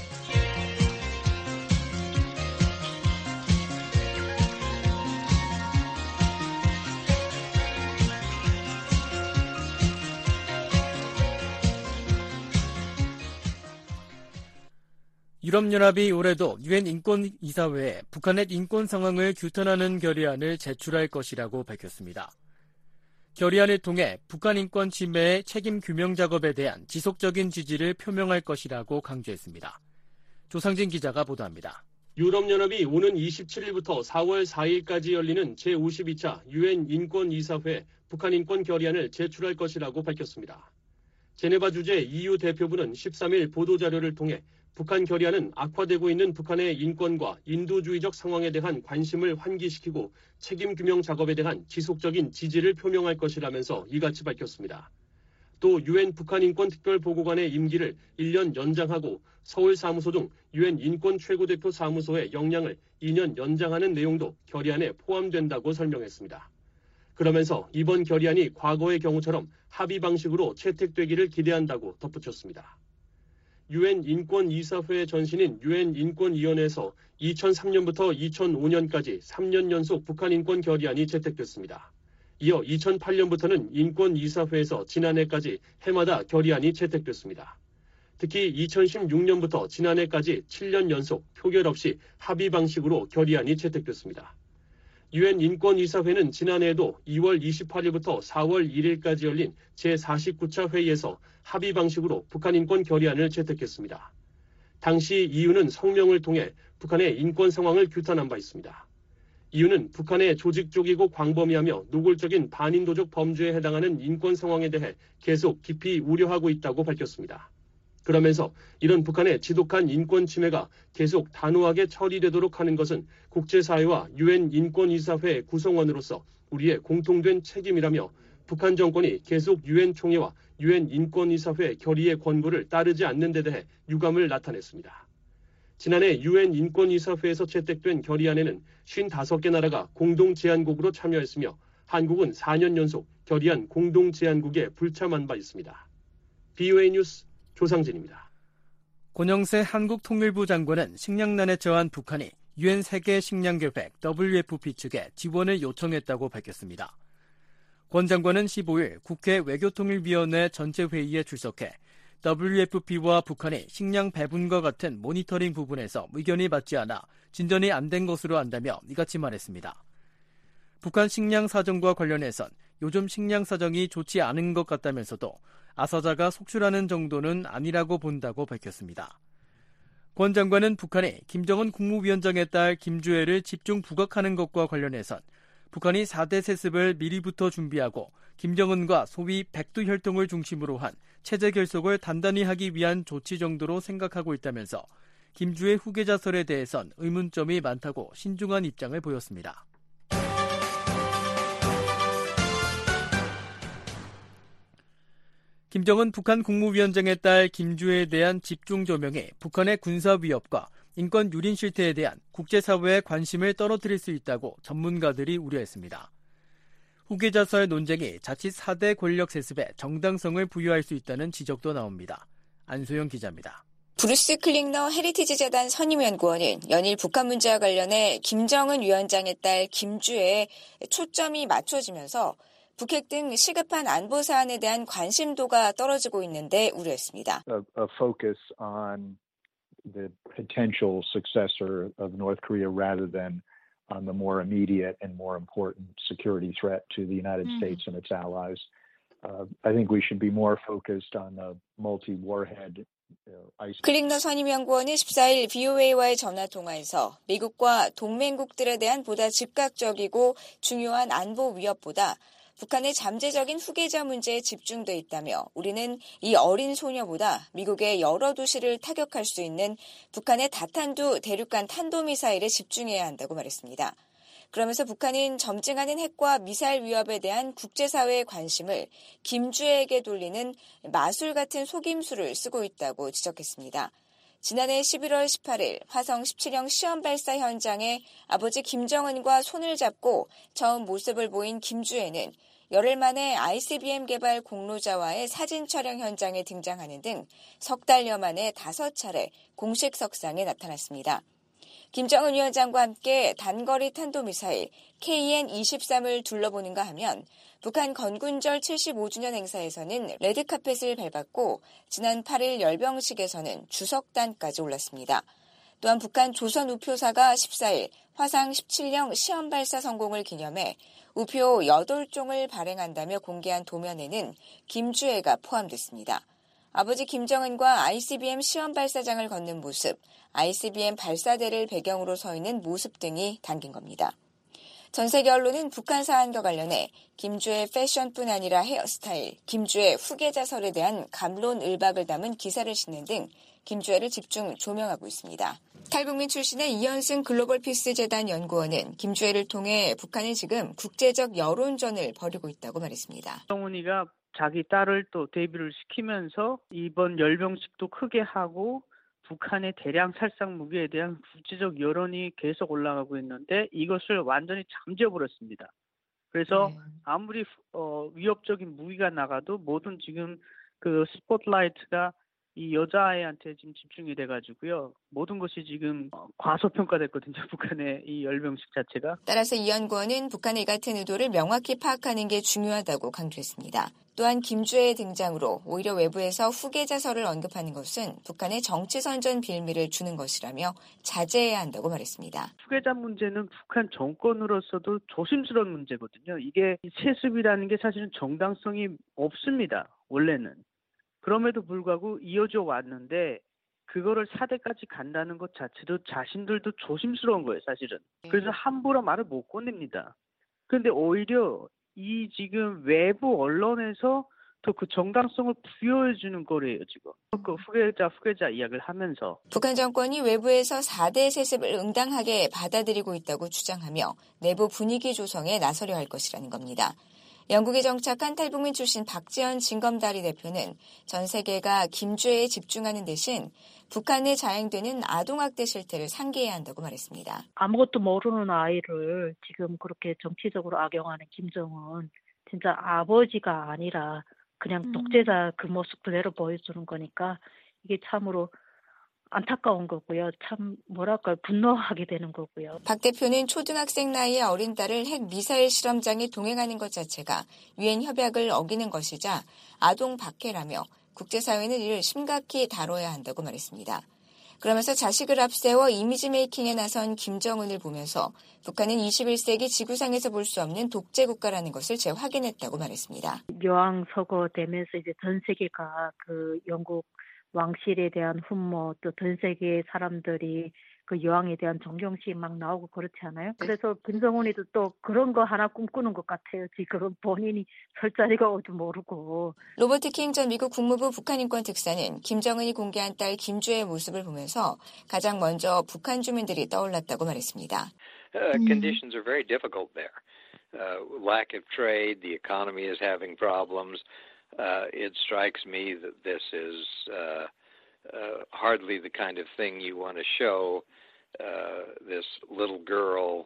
유럽연합이 올해도 유엔 인권이사회에 북한의 인권 상황을 규탄하는 결의안을 제출할 것이라고 밝혔습니다. 결의안을 통해 북한 인권 침해의 책임 규명 작업에 대한 지속적인 지지를 표명할 것이라고 강조했습니다. 조상진 기자가 보도합니다.
유럽연합이 오는 이십칠 일부터 사월 사 일까지 열리는 제오십이 차 유엔 인권이사회 북한 인권 결의안을 제출할 것이라고 밝혔습니다. 제네바 주재 이유 대표부는 십삼 일 보도자료를 통해 북한 결의안은 악화되고 있는 북한의 인권과 인도주의적 상황에 대한 관심을 환기시키고 책임 규명 작업에 대한 지속적인 지지를 표명할 것이라면서 이같이 밝혔습니다. 또 유엔 북한 인권 특별보고관의 임기를 일 년 연장하고 서울 사무소 중 유엔 인권 최고대표 사무소의 역량을 이 년 연장하는 내용도 결의안에 포함된다고 설명했습니다. 그러면서 이번 결의안이 과거의 경우처럼 합의 방식으로 채택되기를 기대한다고 덧붙였습니다. 유엔 인권이사회 전신인 유엔 인권위원회에서 이천삼 년부터 이천오 년까지 삼 년 연속 북한 인권 결의안이 채택됐습니다. 이어 이천팔 년부터는 인권이사회에서 지난해까지 해마다 결의안이 채택됐습니다. 특히 이천십육 년부터 지난해까지 칠 년 연속 표결 없이 합의 방식으로 결의안이 채택됐습니다. 유엔 인권이사회는 지난해에도 이월 이십팔일부터 사월 일일까지 열린 제사십구 차 회의에서 합의 방식으로 북한 인권 결의안을 채택했습니다. 당시 이유는 성명을 통해 북한의 인권 상황을 규탄한 바 있습니다. 이유는 북한의 조직적이고 광범위하며 노골적인 반인도적 범죄에 해당하는 인권 상황에 대해 계속 깊이 우려하고 있다고 밝혔습니다. 그러면서 이런 북한의 지독한 인권 침해가 계속 단호하게 처리되도록 하는 것은 국제사회와 유엔 인권이사회 구성원으로서 우리의 공통된 책임이라며 북한 정권이 계속 유엔 총회와 유엔 인권이사회 결의의 권고를 따르지 않는 데 대해 유감을 나타냈습니다. 지난해 유엔 인권이사회에서 채택된 결의안에는 오십오 개 나라가 공동 제안국으로 참여했으며 한국은 사 년 연속 결의안 공동 제안국에 불참한 바 있습니다. 비오에이 뉴스 조상진입니다.
권영세 한국통일부 장관은 식량난에 처한 북한이 유엔 세계식량계획 더블유에프피 측에 지원을 요청했다고 밝혔습니다. 권 장관은 십오일 국회 외교통일위원회 전체 회의에 출석해 더블유에프피와 북한이 식량 배분과 같은 모니터링 부분에서 의견이 맞지 않아 진전이 안 된 것으로 안다며 이같이 말했습니다. 북한 식량 사정과 관련해선 요즘 식량 사정이 좋지 않은 것 같다면서도 아사자가 속출하는 정도는 아니라고 본다고 밝혔습니다. 권 장관은 북한이 김정은 국무위원장에 딸 김주애를 집중 부각하는 것과 관련해선 북한이 사 대 세습을 미리부터 준비하고 김정은과 소위 백두혈통을 중심으로 한 체제 결속을 단단히 하기 위한 조치 정도로 생각하고 있다면서 김주애 후계자설에 대해선 의문점이 많다고 신중한 입장을 보였습니다. 김정은 북한 국무위원장의 딸 김주애에 대한 집중 조명이 북한의 군사 위협과 인권 유린 실태에 대한 국제사회의 관심을 떨어뜨릴 수 있다고 전문가들이 우려했습니다. 후계자설 논쟁이 자칫 사 대 권력 세습에 정당성을 부여할 수 있다는 지적도 나옵니다. 안소영 기자입니다.
브루스 클링너 헤리티지 재단 선임연구원은 연일 북한 문제와 관련해 김정은 위원장의 딸 김주애에 초점이 맞춰지면서 북핵 등 시급한 안보 사안에 대한 관심도가 떨어지고 있는데 우려했습니다.
A, a focus on the potential successor of North Korea rather than on the more immediate and more important security threat to the United 음. States and its allies. Uh, I think we should be more focused on the multi-warhead.
클링너 선임연구원은 십사일 비오에이와의 전화통화에서 미국과 동맹국들에 대한 보다 즉각적이고 중요한 안보 위협보다 북한의 잠재적인 후계자 문제에 집중돼 있다며 우리는 이 어린 소녀보다 미국의 여러 도시를 타격할 수 있는 북한의 다탄두 대륙간 탄도미사일에 집중해야 한다고 말했습니다. 그러면서 북한은 점증하는 핵과 미사일 위협에 대한 국제사회의 관심을 김주애에게 돌리는 마술 같은 속임수를 쓰고 있다고 지적했습니다. 지난해 십일월 십팔일 화성 십칠형 시험 발사 현장에 아버지 김정은과 손을 잡고 처음 모습을 보인 김주애는 열흘 만에 아이씨비엠 개발 공로자와의 사진 촬영 현장에 등장하는 등 석 달여 만에 다섯 차례 공식 석상에 나타났습니다. 김정은 위원장과 함께 단거리 탄도미사일 케이엔 이십삼을 둘러보는가 하면 북한 건군절 칠십오 주년 행사에서는 레드카펫을 밟았고 지난 팔일 열병식에서는 주석단까지 올랐습니다. 또한 북한 조선 우표사가 십사일 화상 십칠형 시험 발사 성공을 기념해 우표 여덟 종을 발행한다며 공개한 도면에는 김주애가 포함됐습니다. 아버지 김정은과 아이씨비엠 시험 발사장을 걷는 모습, 아이씨비엠 발사대를 배경으로 서 있는 모습 등이 담긴 겁니다. 전 세계 언론은 북한 사안과 관련해 김주의 패션뿐 아니라 헤어스타일, 김주의 후계자설에 대한 갑론을박을 담은 기사를 싣는 등 김주애를 집중 조명하고 있습니다. 탈북민 출신의 이현승 글로벌 피스 재단 연구원은 김주애를 통해 북한은 지금 국제적 여론전을 벌이고 있다고 말했습니다.
정은이가 자기 딸을 또 데뷔를 시키면서 이번 열병식도 크게 하고 북한의 대량 살상 무기에 대한 국제적 여론이 계속 올라가고 있는데 이것을 완전히 잠재워버렸습니다. 그래서 네. 아무리 어, 위협적인 무기가 나가도 모든 지금 그 스포트라이트가 이 여자아이한테 지금 집중이 돼가지고요. 모든 것이 지금 과소평가됐거든요. 북한의 이 열병식 자체가.
따라서 이 연구원은 북한의 이 같은 의도를 명확히 파악하는 게 중요하다고 강조했습니다. 또한 김주애의 등장으로 오히려 외부에서 후계자설을 언급하는 것은 북한의 정치선전 빌미를 주는 것이라며 자제해야 한다고 말했습니다.
후계자 문제는 북한 정권으로서도 조심스러운 문제거든요. 이게 세습이라는 게 사실은 정당성이 없습니다. 원래는. 그럼에도 불구하고 이어져 왔는데 그거를 사대까지 간다는 것 자체도 자신들도 조심스러운 거예요, 사실은. 그래서 함부로 말을 못 꺼냅니다. 그런데 오히려 이 지금 외부 언론에서 더 그 정당성을 부여해주는 거래요, 지금. 그 후계자, 후계자 이야기를 하면서.
북한 정권이 외부에서 사 대 세습을 응당하게 받아들이고 있다고 주장하며 내부 분위기 조성에 나서려 할 것이라는 겁니다. 영국에 정착한 탈북민 출신 박지현 진검다리 대표는 전 세계가 김주애에 집중하는 대신 북한에 자행되는 아동학대 실태를 상기해야 한다고 말했습니다.
아무것도 모르는 아이를 지금 그렇게 정치적으로 악용하는 김정은 진짜 아버지가 아니라 그냥 독재자 그 모습 그대로 보여주는 거니까 이게 참으로 안타까운 거고요. 참 뭐랄까요. 분노하게 되는 거고요.
박 대표는 초등학생 나이의 어린 딸을 핵 미사일 실험장에 동행하는 것 자체가 유엔 협약을 어기는 것이자 아동 박해라며 국제사회는 이를 심각히 다뤄야 한다고 말했습니다. 그러면서 자식을 앞세워 이미지 메이킹에 나선 김정은을 보면서 북한은 이십일 세기 지구상에서 볼 수 없는 독재 국가라는 것을 재확인했다고 말했습니다.
여왕서거 되면서 이제 전 세계가 그 영국 왕실에 대한 흠모, 또 전 세계 사람들이 그 여왕에 대한 존경심 막 나오고 그렇지 않아요? 그래서 김정은이도 또 그런 거 하나 꿈꾸는 것 같아요. 지금 본인이 설 자리가 어디 모르고.
로버트 킹 전 미국 국무부 북한인권 특사는 김정은이 공개한 딸 김주애의 모습을 보면서 가장 먼저 북한 주민들이 떠올랐다고 말했습니다.
Uh, conditions are very difficult there. Uh, lack of trade, the economy is having problems. Uh, it strikes me that this is uh, uh, hardly the kind of thing you want to show uh, this little girl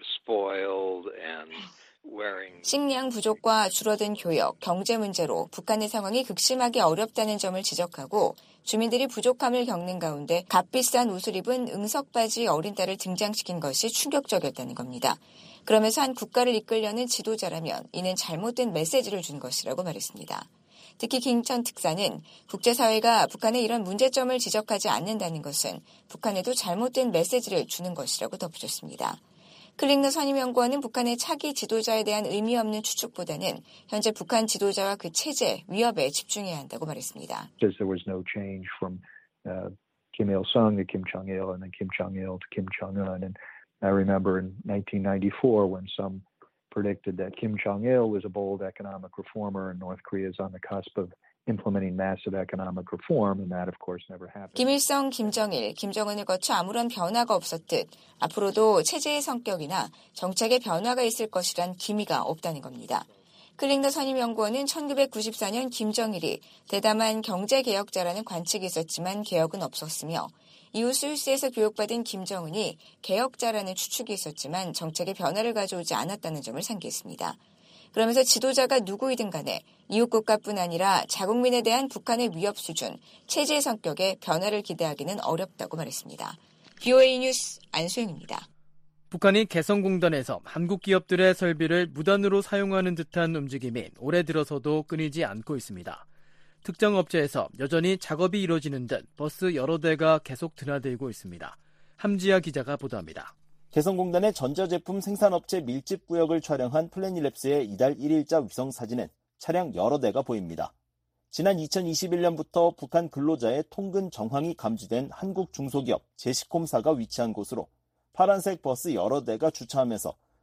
spoiled and wearing.
식량 부족과 줄어든 교역, 경제 문제로 북한의 상황이 극심하게 어렵다는 점을 지적하고 주민들이 부족함을 겪는 가운데 값비싼 옷을 입은 응석바지 어린 딸을 등장시킨 것이 충격적이었다는 겁니다. 그러면서 한 국가를 이끌려는 지도자라면 이는 잘못된 메시지를 준 것이라고 말했습니다. 특히 김천 특사는 국제사회가 북한의 이런 문제점을 지적하지 않는다는 것은 북한에도 잘못된 메시지를 주는 것이라고 덧붙였습니다. 클링너 선임연구원은 북한의 차기 지도자에 대한 의미 없는 추측보다는 현재 북한 지도자와 그 체제, 위협에 집중해야 한다고 말했습니다.
There was no change from uh, Kim Il-sung to Kim Jong-il and then Kim Jong-il to Kim Jong-un. And I remember in nineteen ninety-four when some predicted that Kim Jong-il was a bold economic reformer and North Korea is on the cusp of implementing massive economic reform, and that, of course, never happened.
김일성, 김정일, 김정은을 거쳐 아무런 변화가 없었듯 앞으로도 체제의 성격이나 정책의 변화가 있을 것이란 기미가 없다는 겁니다. 클링너 선임연구원은 천구백구십사 년 김정일이 대담한 경제개혁자라는 관측이 있었지만 개혁은 없었으며 이후 스위스에서 교육받은 김정은이 개혁자라는 추측이 있었지만 정책의 변화를 가져오지 않았다는 점을 상기했습니다. 그러면서 지도자가 누구이든 간에 이웃국가뿐 아니라 자국민에 대한 북한의 위협 수준, 체제의 성격에 변화를 기대하기는 어렵다고 말했습니다. 비오에이 뉴스 안수영입니다.
북한이 개성공단에서 한국 기업들의 설비를 무단으로 사용하는 듯한 움직임이 올해 들어서도 끊이지 않고 있습니다. 특정 업체에서 여전히 작업이 이루어지는 듯 버스 여러 대가 계속 드나들고 있습니다. 함지아 기자가 보도합니다.
개성공단의 전자제품 생산업체 밀집구역을 촬영한 플래닛랩스의 이달 일 일자 위성 사진엔 차량 여러 대가 보입니다. 지난 이천이십일 년부터 북한 근로자의 통근 정황이 감지된 한국 중소기업 제시콤사가 위치한 곳으로 파란색 버스 여러 대가 주차하면서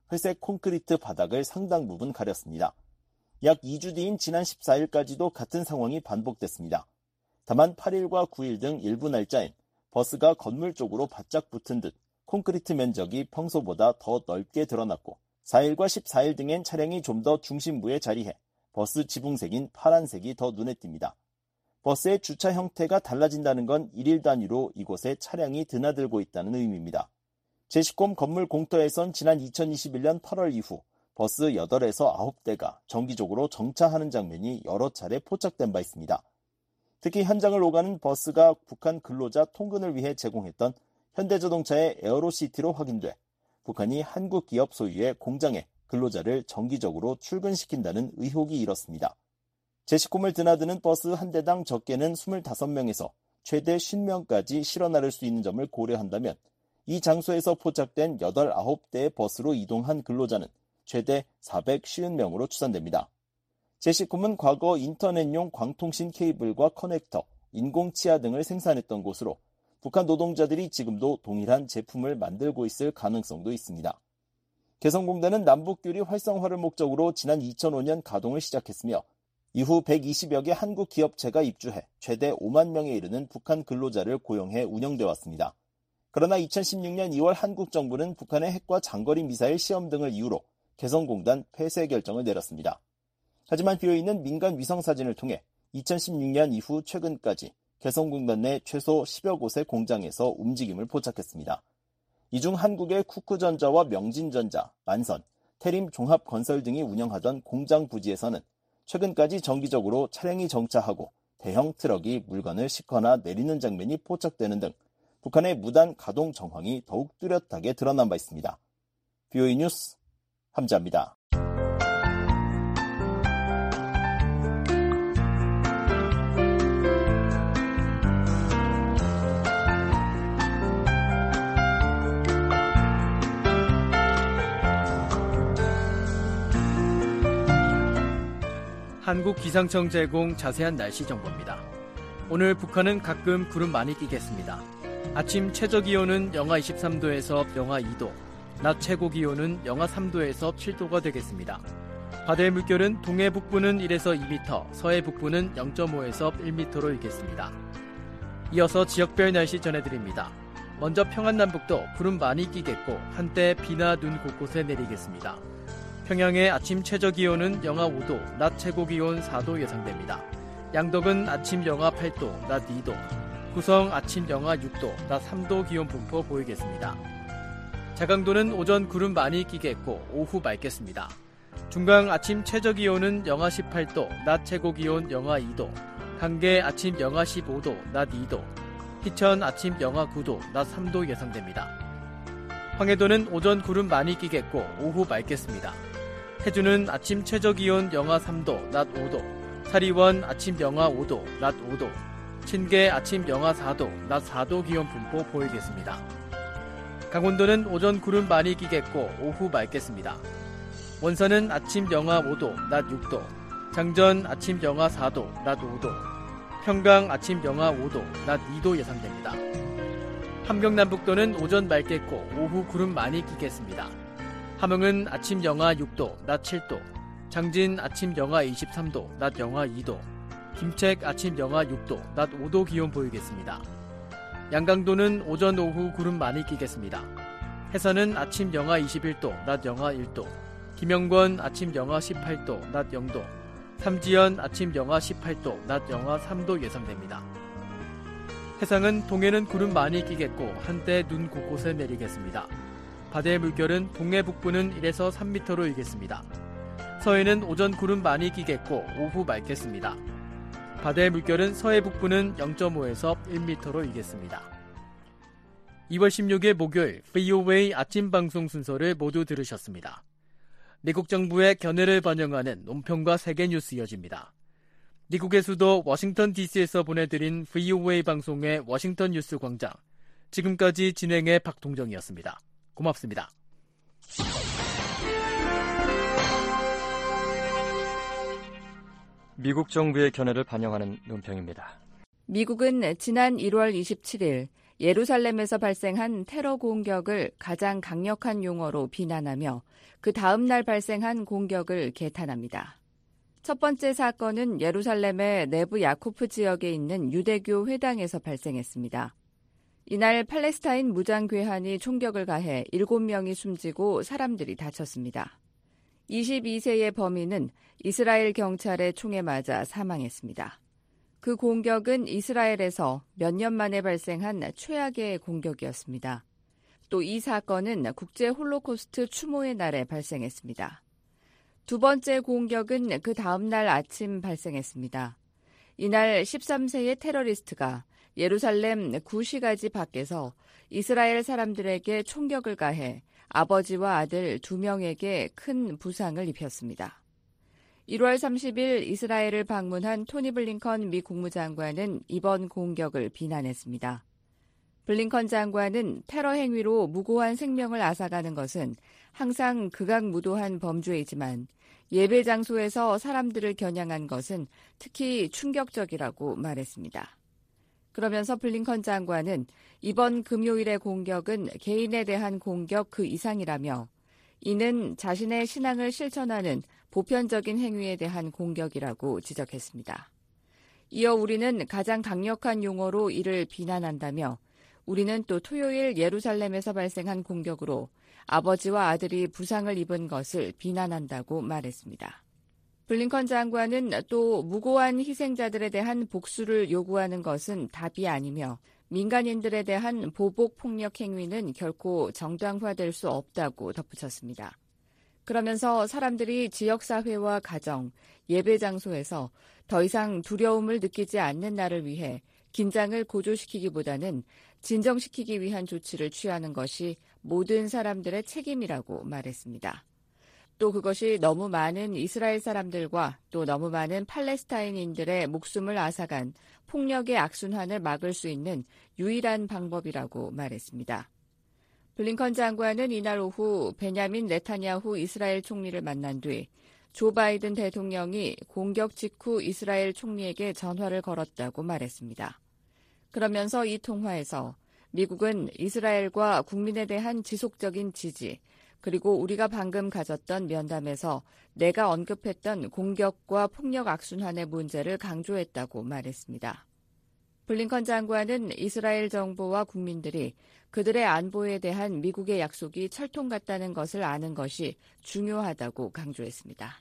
회색 콘크리트 바닥을 상당 부분 가렸습니다. 약 이 주 뒤인 지난 십사 일까지도 같은 상황이 반복됐습니다. 다만 팔 일과 구 일 등 일부 날짜엔 버스가 건물 쪽으로 바짝 붙은 듯 콘크리트 면적이 평소보다 더 넓게 드러났고 사 일과 십사 일 등엔 차량이 좀 더 중심부에 자리해 버스 지붕색인 파란색이 더 눈에 띕니다. 버스의 주차 형태가 달라진다는 건 일일 단위로 이곳에 차량이 드나들고 있다는 의미입니다. 제시콤 건물 공터에선 지난 이천이십일 년 팔월 이후 버스 여덟에서 아홉 대가 정기적으로 정차하는 장면이 여러 차례 포착된 바 있습니다. 특히 현장을 오가는 버스가 북한 근로자 통근을 위해 제공했던 현대자동차의 에어로시티로 확인돼 북한이 한국 기업 소유의 공장에 근로자를 정기적으로 출근시킨다는 의혹이 일었습니다. 제시콤을 드나드는 버스 한 대당 적게는 이십오 명에서 최대 오십 명까지 실어 나를 수 있는 점을 고려한다면 이 장소에서 포착된 여덟, 아홉 대의 버스로 이동한 근로자는 최대 사백오십 명으로 추산됩니다. 제시콤은 과거 인터넷용 광통신 케이블과 커넥터, 인공치아 등을 생산했던 곳으로 북한 노동자들이 지금도 동일한 제품을 만들고 있을 가능성도 있습니다. 개성공단은 남북교류 활성화를 목적으로 지난 이천오 년 가동을 시작했으며 이후 백이십여 개 한국 기업체가 입주해 최대 오만 명에 이르는 북한 근로자를 고용해 운영돼 왔습니다. 그러나 이천십육 년 이월 한국 정부는 북한의 핵과 장거리 미사일 시험 등을 이유로 개성공단 폐쇄 결정을 내렸습니다. 하지만 비어있는 민간 위성사진을 통해 이천십육 년 이후 최근까지 개성공단 내 최소 십여 곳의 공장에서 움직임을 포착했습니다. 이 중 한국의 쿠쿠전자와 명진전자, 만선, 태림 종합건설 등이 운영하던 공장 부지에서는 최근까지 정기적으로 차량이 정차하고 대형 트럭이 물건을 싣거나 내리는 장면이 포착되는 등 북한의 무단 가동 정황이 더욱 뚜렷하게 드러난 바 있습니다. 비오이 뉴스 함자입니다.
한국기상청 제공 자세한 날씨 정보입니다. 오늘 북한은 가끔 구름 많이 끼겠습니다. 아침 최저기온은 영하 이십삼 도에서 영하 이 도, 낮 최고기온은 영하 삼 도에서 칠 도가 되겠습니다. 바다의 물결은 동해 북부는 일에서 이 미터, 서해 북부는 영 점 오에서 일 미터로 일겠습니다. 이어서 지역별 날씨 전해드립니다. 먼저 평안남북도 구름 많이 끼겠고 한때 비나 눈 곳곳에 내리겠습니다. 평양의 아침 최저기온은 영하 오 도, 낮 최고기온 사 도 예상됩니다. 양덕은 아침 영하 팔 도, 낮 이 도, 구성 아침 영하 육 도, 낮 삼 도 기온 분포 보이겠습니다. 자강도는 오전 구름 많이 끼겠고 오후 맑겠습니다. 중강 아침 최저기온은 영하 십팔 도, 낮 최고기온 영하 이 도, 강계 아침 영하 십오 도, 낮 이 도, 희천 아침 영하 구 도, 낮 삼 도 예상됩니다. 황해도는 오전 구름 많이 끼겠고 오후 맑겠습니다. 해주는 아침 최저기온 영하 삼 도, 낮 오 도, 사리원 아침 영하 오 도, 낮 오 도, 친계 아침 영하 사 도, 낮 사 도 기온 분포 보이겠습니다. 강원도는 오전 구름 많이 끼겠고 오후 맑겠습니다. 원산은 아침 영하 오 도, 낮 육 도, 장전 아침 영하 사 도, 낮 오 도, 평강 아침 영하 오 도, 낮 이 도 예상됩니다. 함경남북도는 오전 맑겠고 오후 구름 많이 끼겠습니다. 함흥은 아침 영하 육 도, 낮 칠 도, 장진 아침 영하 이십삼 도, 낮 영하 이 도, 김책 아침 영하 육 도, 낮 오 도 기온 보이겠습니다. 양강도는 오전 오후 구름 많이 끼겠습니다. 해선은 아침 영하 이십일 도, 낮 영하 일 도, 김영권 아침 영하 십팔 도, 낮 영 도, 삼지연 아침 영하 십팔 도, 낮 영하 삼 도 예상됩니다. 해상은 동해는 구름 많이 끼겠고 한때 눈 곳곳에 내리겠습니다. 바다의 물결은 동해 북부는 일에서 삼 미터로 일겠습니다. 서해는 오전 구름 많이 끼겠고 오후 맑겠습니다. 바다의 물결은 서해 북부는 영 점 오에서 일 미터로 일겠습니다. 이월 십육일 목요일 브이오에이 아침 방송 순서를 모두 들으셨습니다. 미국 정부의 견해를 반영하는 논평과 세계 뉴스 이어집니다. 미국의 수도 워싱턴 디씨에서 보내드린 브이오에이 방송의 워싱턴 뉴스 광장. 지금까지 진행의 박동정이었습니다. 고맙습니다.
미국 정부의 견해를 반영하는 논평입니다.
미국은 지난 일월 이십칠일
예루살렘에서 발생한 테러 공격을 가장 강력한 용어로 비난하며 그 다음 날 발생한 공격을 개탄합니다. 첫 번째 사건은 예루살렘의 내부 야코프 지역에 있는 유대교 회당에서 발생했습니다. 이날 팔레스타인 무장괴한이 총격을 가해 일곱 명이 숨지고 사람들이 다쳤습니다. 이십이 세의 범인은 이스라엘 경찰의 총에 맞아 사망했습니다. 그 공격은 이스라엘에서 몇 년 만에 발생한 최악의 공격이었습니다. 또 이 사건은 국제 홀로코스트 추모의 날에 발생했습니다. 두 번째 공격은 그 다음 날 아침 발생했습니다. 이날 십삼 세의 테러리스트가 예루살렘 구시가지 밖에서 이스라엘 사람들에게 총격을 가해 아버지와 아들 두 명에게 큰 부상을 입혔습니다. 일월 삼십일 이스라엘을 방문한 토니 블링컨 미 국무장관은 이번 공격을 비난했습니다. 블링컨 장관은 테러 행위로 무고한 생명을 앗아가는 것은 항상 극악무도한 범죄이지만 예배 장소에서 사람들을 겨냥한 것은 특히 충격적이라고 말했습니다. 그러면서 블링컨 장관은 이번 금요일의 공격은 개인에 대한 공격 그 이상이라며 이는 자신의 신앙을 실천하는 보편적인 행위에 대한 공격이라고 지적했습니다. 이어 우리는 가장 강력한 용어로 이를 비난한다며 우리는 또 토요일 예루살렘에서 발생한 공격으로 아버지와 아들이 부상을 입은 것을 비난한다고 말했습니다. 블링컨 장관은 또 무고한 희생자들에 대한 복수를 요구하는 것은 답이 아니며 민간인들에 대한 보복 폭력 행위는 결코 정당화될 수 없다고 덧붙였습니다. 그러면서 사람들이 지역사회와 가정, 예배 장소에서 더 이상 두려움을 느끼지 않는 날을 위해 긴장을 고조시키기보다는 진정시키기 위한 조치를 취하는 것이 모든 사람들의 책임이라고 말했습니다. 또 그것이 너무 많은 이스라엘 사람들과 또 너무 많은 팔레스타인인들의 목숨을 앗아간 폭력의 악순환을 막을 수 있는 유일한 방법이라고 말했습니다. 블링컨 장관은 이날 오후 베냐민 네타냐후 이스라엘 총리를 만난 뒤 조 바이든 대통령이 공격 직후 이스라엘 총리에게 전화를 걸었다고 말했습니다. 그러면서 이 통화에서 미국은 이스라엘과 국민에 대한 지속적인 지지, 그리고 우리가 방금 가졌던 면담에서 내가 언급했던 공격과 폭력 악순환의 문제를 강조했다고 말했습니다. 블링컨 장관은 이스라엘 정부와 국민들이 그들의 안보에 대한 미국의 약속이 철통 같다는 것을 아는 것이 중요하다고 강조했습니다.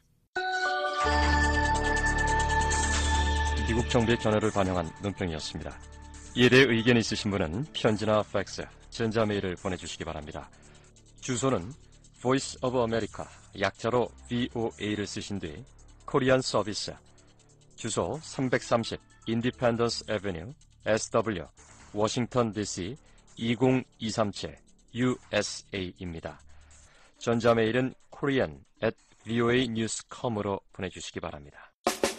미국 정부의 견해를 반영한 논평이었습니다. 이에 대해 의견이 있으신 분은 편지나 팩스, 전자메일을 보내주시기 바랍니다. 주소는 Voice of America, 약자로 브이오에이를 쓰신 뒤 코리안 서비스, 주소 삼백삼십 Independence Avenue, 에스더블유, 워싱턴 디씨 이공이삼칠 유에스에이입니다. 전자메일은 korean at 브이오에이 뉴스 닷 컴으로 보내주시기 바랍니다.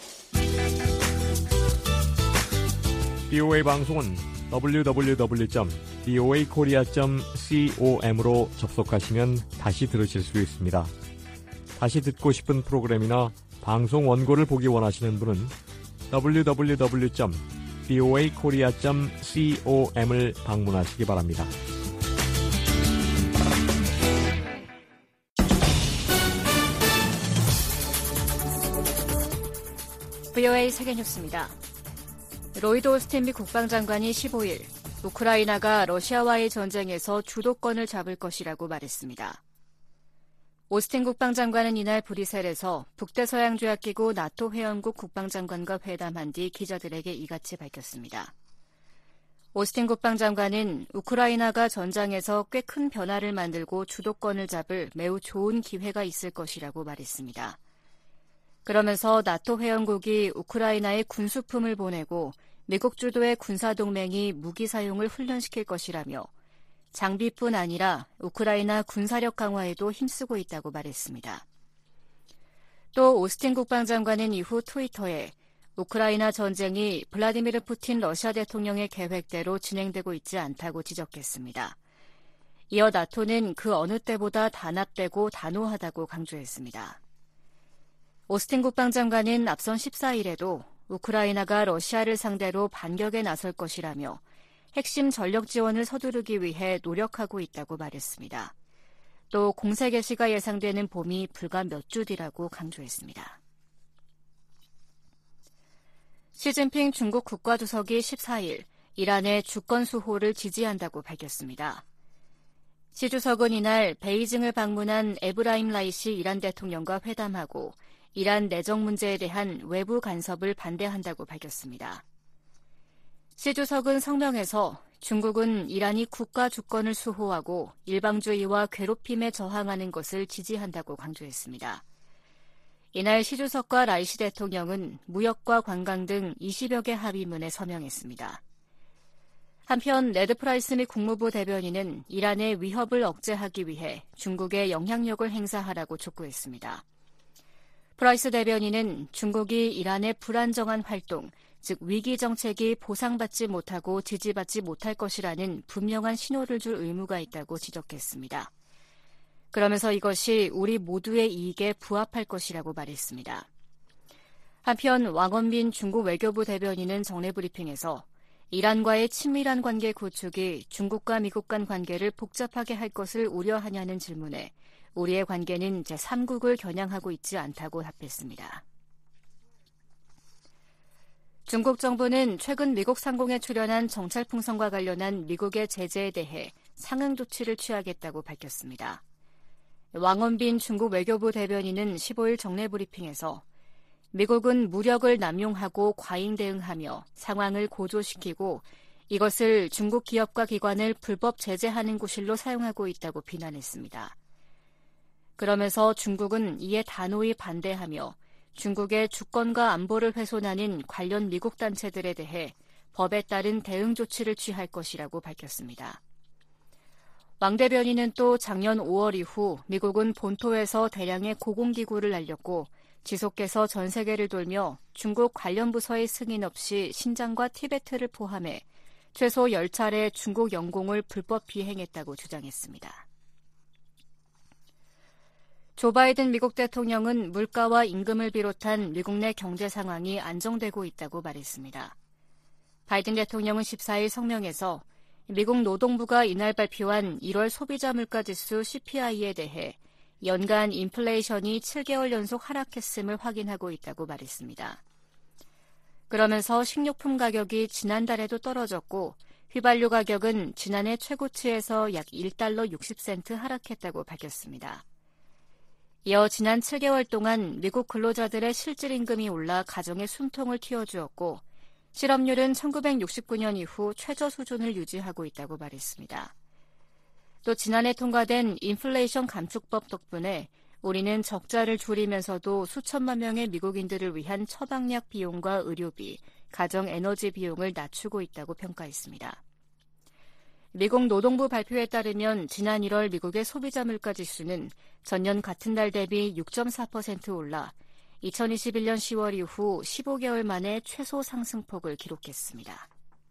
브이오에이 방송은 더블유 더블유 더블유 점 브이오에이 코리아 점 com으로 접속하시면 다시 들으실 수 있습니다. 다시 듣고 싶은 프로그램이나 방송 원고를 보기 원하시는 분은 더블유 더블유 더블유 점 브이오에이 코리아 점 com을 방문하시기 바랍니다.
브이오에이 세계뉴스입니다. 로이드 오스틴 미 국방장관이 십오일 우크라이나가 러시아와의 전쟁에서 주도권을 잡을 것이라고 말했습니다. 오스틴 국방장관은 이날 브뤼셀에서 북대서양조약기구 나토 회원국 국방장관과 회담한 뒤 기자들에게 이같이 밝혔습니다. 오스틴 국방장관은 우크라이나가 전장에서 꽤 큰 변화를 만들고 주도권을 잡을 매우 좋은 기회가 있을 것이라고 말했습니다. 그러면서 나토 회원국이 우크라이나에 군수품을 보내고 미국 주도의 군사동맹이 무기 사용을 훈련시킬 것이라며 장비뿐 아니라 우크라이나 군사력 강화에도 힘쓰고 있다고 말했습니다. 또 오스틴 국방장관은 이후 트위터에 우크라이나 전쟁이 블라디미르 푸틴 러시아 대통령의 계획대로 진행되고 있지 않다고 지적했습니다. 이어 나토는 그 어느 때보다 단합되고 단호하다고 강조했습니다. 오스틴 국방장관은 앞선 십사일에도 우크라이나가 러시아를 상대로 반격에 나설 것이라며 핵심 전력 지원을 서두르기 위해 노력하고 있다고 말했습니다. 또 공세 개시가 예상되는 봄이 불과 몇 주 뒤라고 강조했습니다. 시진핑 중국 국가주석이 십사일 이란의 주권 수호를 지지한다고 밝혔습니다. 시 주석은 이날 베이징을 방문한 에브라임 라이시 이란 대통령과 회담하고 이란 내정 문제에 대한 외부 간섭을 반대한다고 밝혔습니다. 시 주석은 성명에서 중국은 이란이 국가 주권을 수호하고 일방주의와 괴롭힘에 저항하는 것을 지지한다고 강조했습니다. 이날 시 주석과 라이시 대통령은 무역과 관광 등 이십여 개 합의문에 서명했습니다. 한편 레드 프라이스 미 국무부 대변인은 이란의 위협을 억제하기 위해 중국에 영향력을 행사하라고 촉구했습니다. 프라이스 대변인은 중국이 이란의 불안정한 활동, 즉 위기 정책이 보상받지 못하고 지지받지 못할 것이라는 분명한 신호를 줄 의무가 있다고 지적했습니다. 그러면서 이것이 우리 모두의 이익에 부합할 것이라고 말했습니다. 한편 왕원빈 중국 외교부 대변인은 정례 브리핑에서 이란과의 친밀한 관계 구축이 중국과 미국 간 관계를 복잡하게 할 것을 우려하냐는 질문에 우리의 관계는 제삼국을 겨냥하고 있지 않다고 답했습니다. 중국 정부는 최근 미국 상공에 출현한 정찰풍선과 관련한 미국의 제재에 대해 상응 조치를 취하겠다고 밝혔습니다. 왕원빈 중국 외교부 대변인은 십오일 정례 브리핑에서 미국은 무력을 남용하고 과잉 대응하며 상황을 고조시키고 이것을 중국 기업과 기관을 불법 제재하는 구실로 사용하고 있다고 비난했습니다. 그러면서 중국은 이에 단호히 반대하며 중국의 주권과 안보를 훼손하는 관련 미국 단체들에 대해 법에 따른 대응 조치를 취할 것이라고 밝혔습니다. 왕 대변인은 또 작년 오월 이후 미국은 본토에서 대량의 고공기구를 날렸고 지속해서 전 세계를 돌며 중국 관련 부서의 승인 없이 신장과 티베트를 포함해 최소 열 차례 중국 영공을 불법 비행했다고 주장했습니다. 조 바이든 미국 대통령은 물가와 임금을 비롯한 미국 내 경제 상황이 안정되고 있다고 말했습니다. 바이든 대통령은 십사일 성명에서 미국 노동부가 이날 발표한 일월 소비자 물가지수 씨피아이에 대해 연간 인플레이션이 칠 개월 연속 하락했음을 확인하고 있다고 말했습니다. 그러면서 식료품 가격이 지난달에도 떨어졌고 휘발유 가격은 지난해 최고치에서 약 일 달러 육십 센트 하락했다고 밝혔습니다. 이어 지난 칠 개월 동안 미국 근로자들의 실질 임금이 올라 가정의 숨통을 틔워주었고 실업률은 천구백육십구 년 이후 최저 수준을 유지하고 있다고 말했습니다. 또 지난해 통과된 인플레이션 감축법 덕분에 우리는 적자를 줄이면서도 수천만 명의 미국인들을 위한 처방약 비용과 의료비, 가정 에너지 비용을 낮추고 있다고 평가했습니다. 미국 노동부 발표에 따르면 지난 일월 미국의 소비자 물가 지수는 전년 같은 달 대비 육 점 사 퍼센트 올라 이천이십일 년 시월 이후 십오 개월 만에 최소 상승폭을 기록했습니다.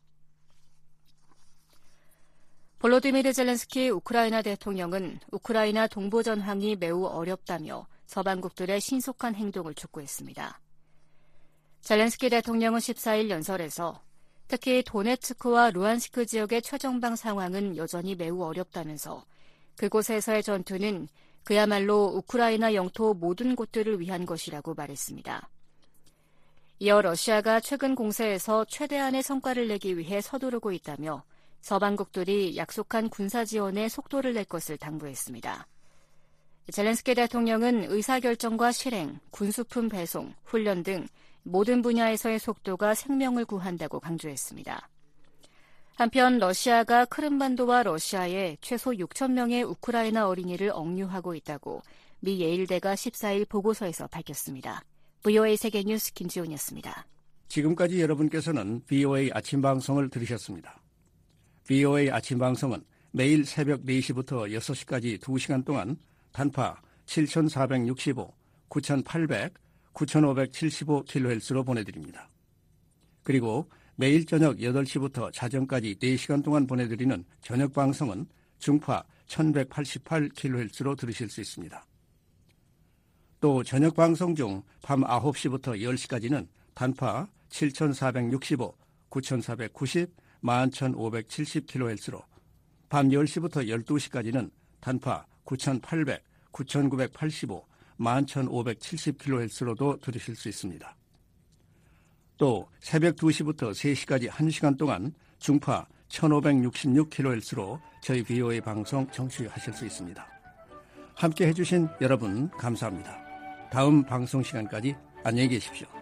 볼로디미르 젤렌스키 우크라이나 대통령은 우크라이나 동부 전황이 매우 어렵다며 서방국들의 신속한 행동을 촉구했습니다. 젤렌스키 대통령은 십사일 연설에서 특히 도네츠크와 루안스크 지역의 최전방 상황은 여전히 매우 어렵다면서 그곳에서의 전투는 그야말로 우크라이나 영토 모든 곳들을 위한 것이라고 말했습니다. 이어 러시아가 최근 공세에서 최대한의 성과를 내기 위해 서두르고 있다며 서방국들이 약속한 군사 지원에 속도를 낼 것을 당부했습니다. 젤렌스키 대통령은 의사결정과 실행, 군수품 배송, 훈련 등 모든 분야에서의 속도가 생명을 구한다고 강조했습니다. 한편 러시아가 크림반도와 러시아에 최소 육천 명의 우크라이나 어린이를 억류하고 있다고 미 예일대가 십사일 보고서에서 밝혔습니다. 브이오에이 세계뉴스 김지훈이었습니다.
지금까지 여러분께서는 브이오에이 아침 방송을 들으셨습니다. 브이오에이 아침 방송은 매일 새벽 네 시부터 여섯 시까지 두 시간 동안 단파 칠천사백육십오, 구천팔백, 구천오백칠십오 킬로헤르츠로 보내드립니다. 그리고 매일 저녁 여덟 시부터 자정까지 네 시간 동안 보내드리는 저녁 방송은 중파 천백팔십팔 킬로헤르츠로 들으실 수 있습니다. 또 저녁 방송 중 밤 아홉 시부터 열 시까지는 단파 칠천사백육십오, 구천사백구십, 만 천오백칠십 킬로헤르츠로 밤 열 시부터 열두 시까지는 단파 구천팔백, 구천구백팔십오, 만 천오백칠십 킬로헤르츠로도 들으실 수 있습니다. 또 새벽 두 시부터 세 시까지 한 시간 동안 중파 천오백육십육 킬로헤르츠로 저희 비오에이 방송 청취하실 수 있습니다. 함께 해주신 여러분 감사합니다. 다음 방송 시간까지 안녕히 계십시오.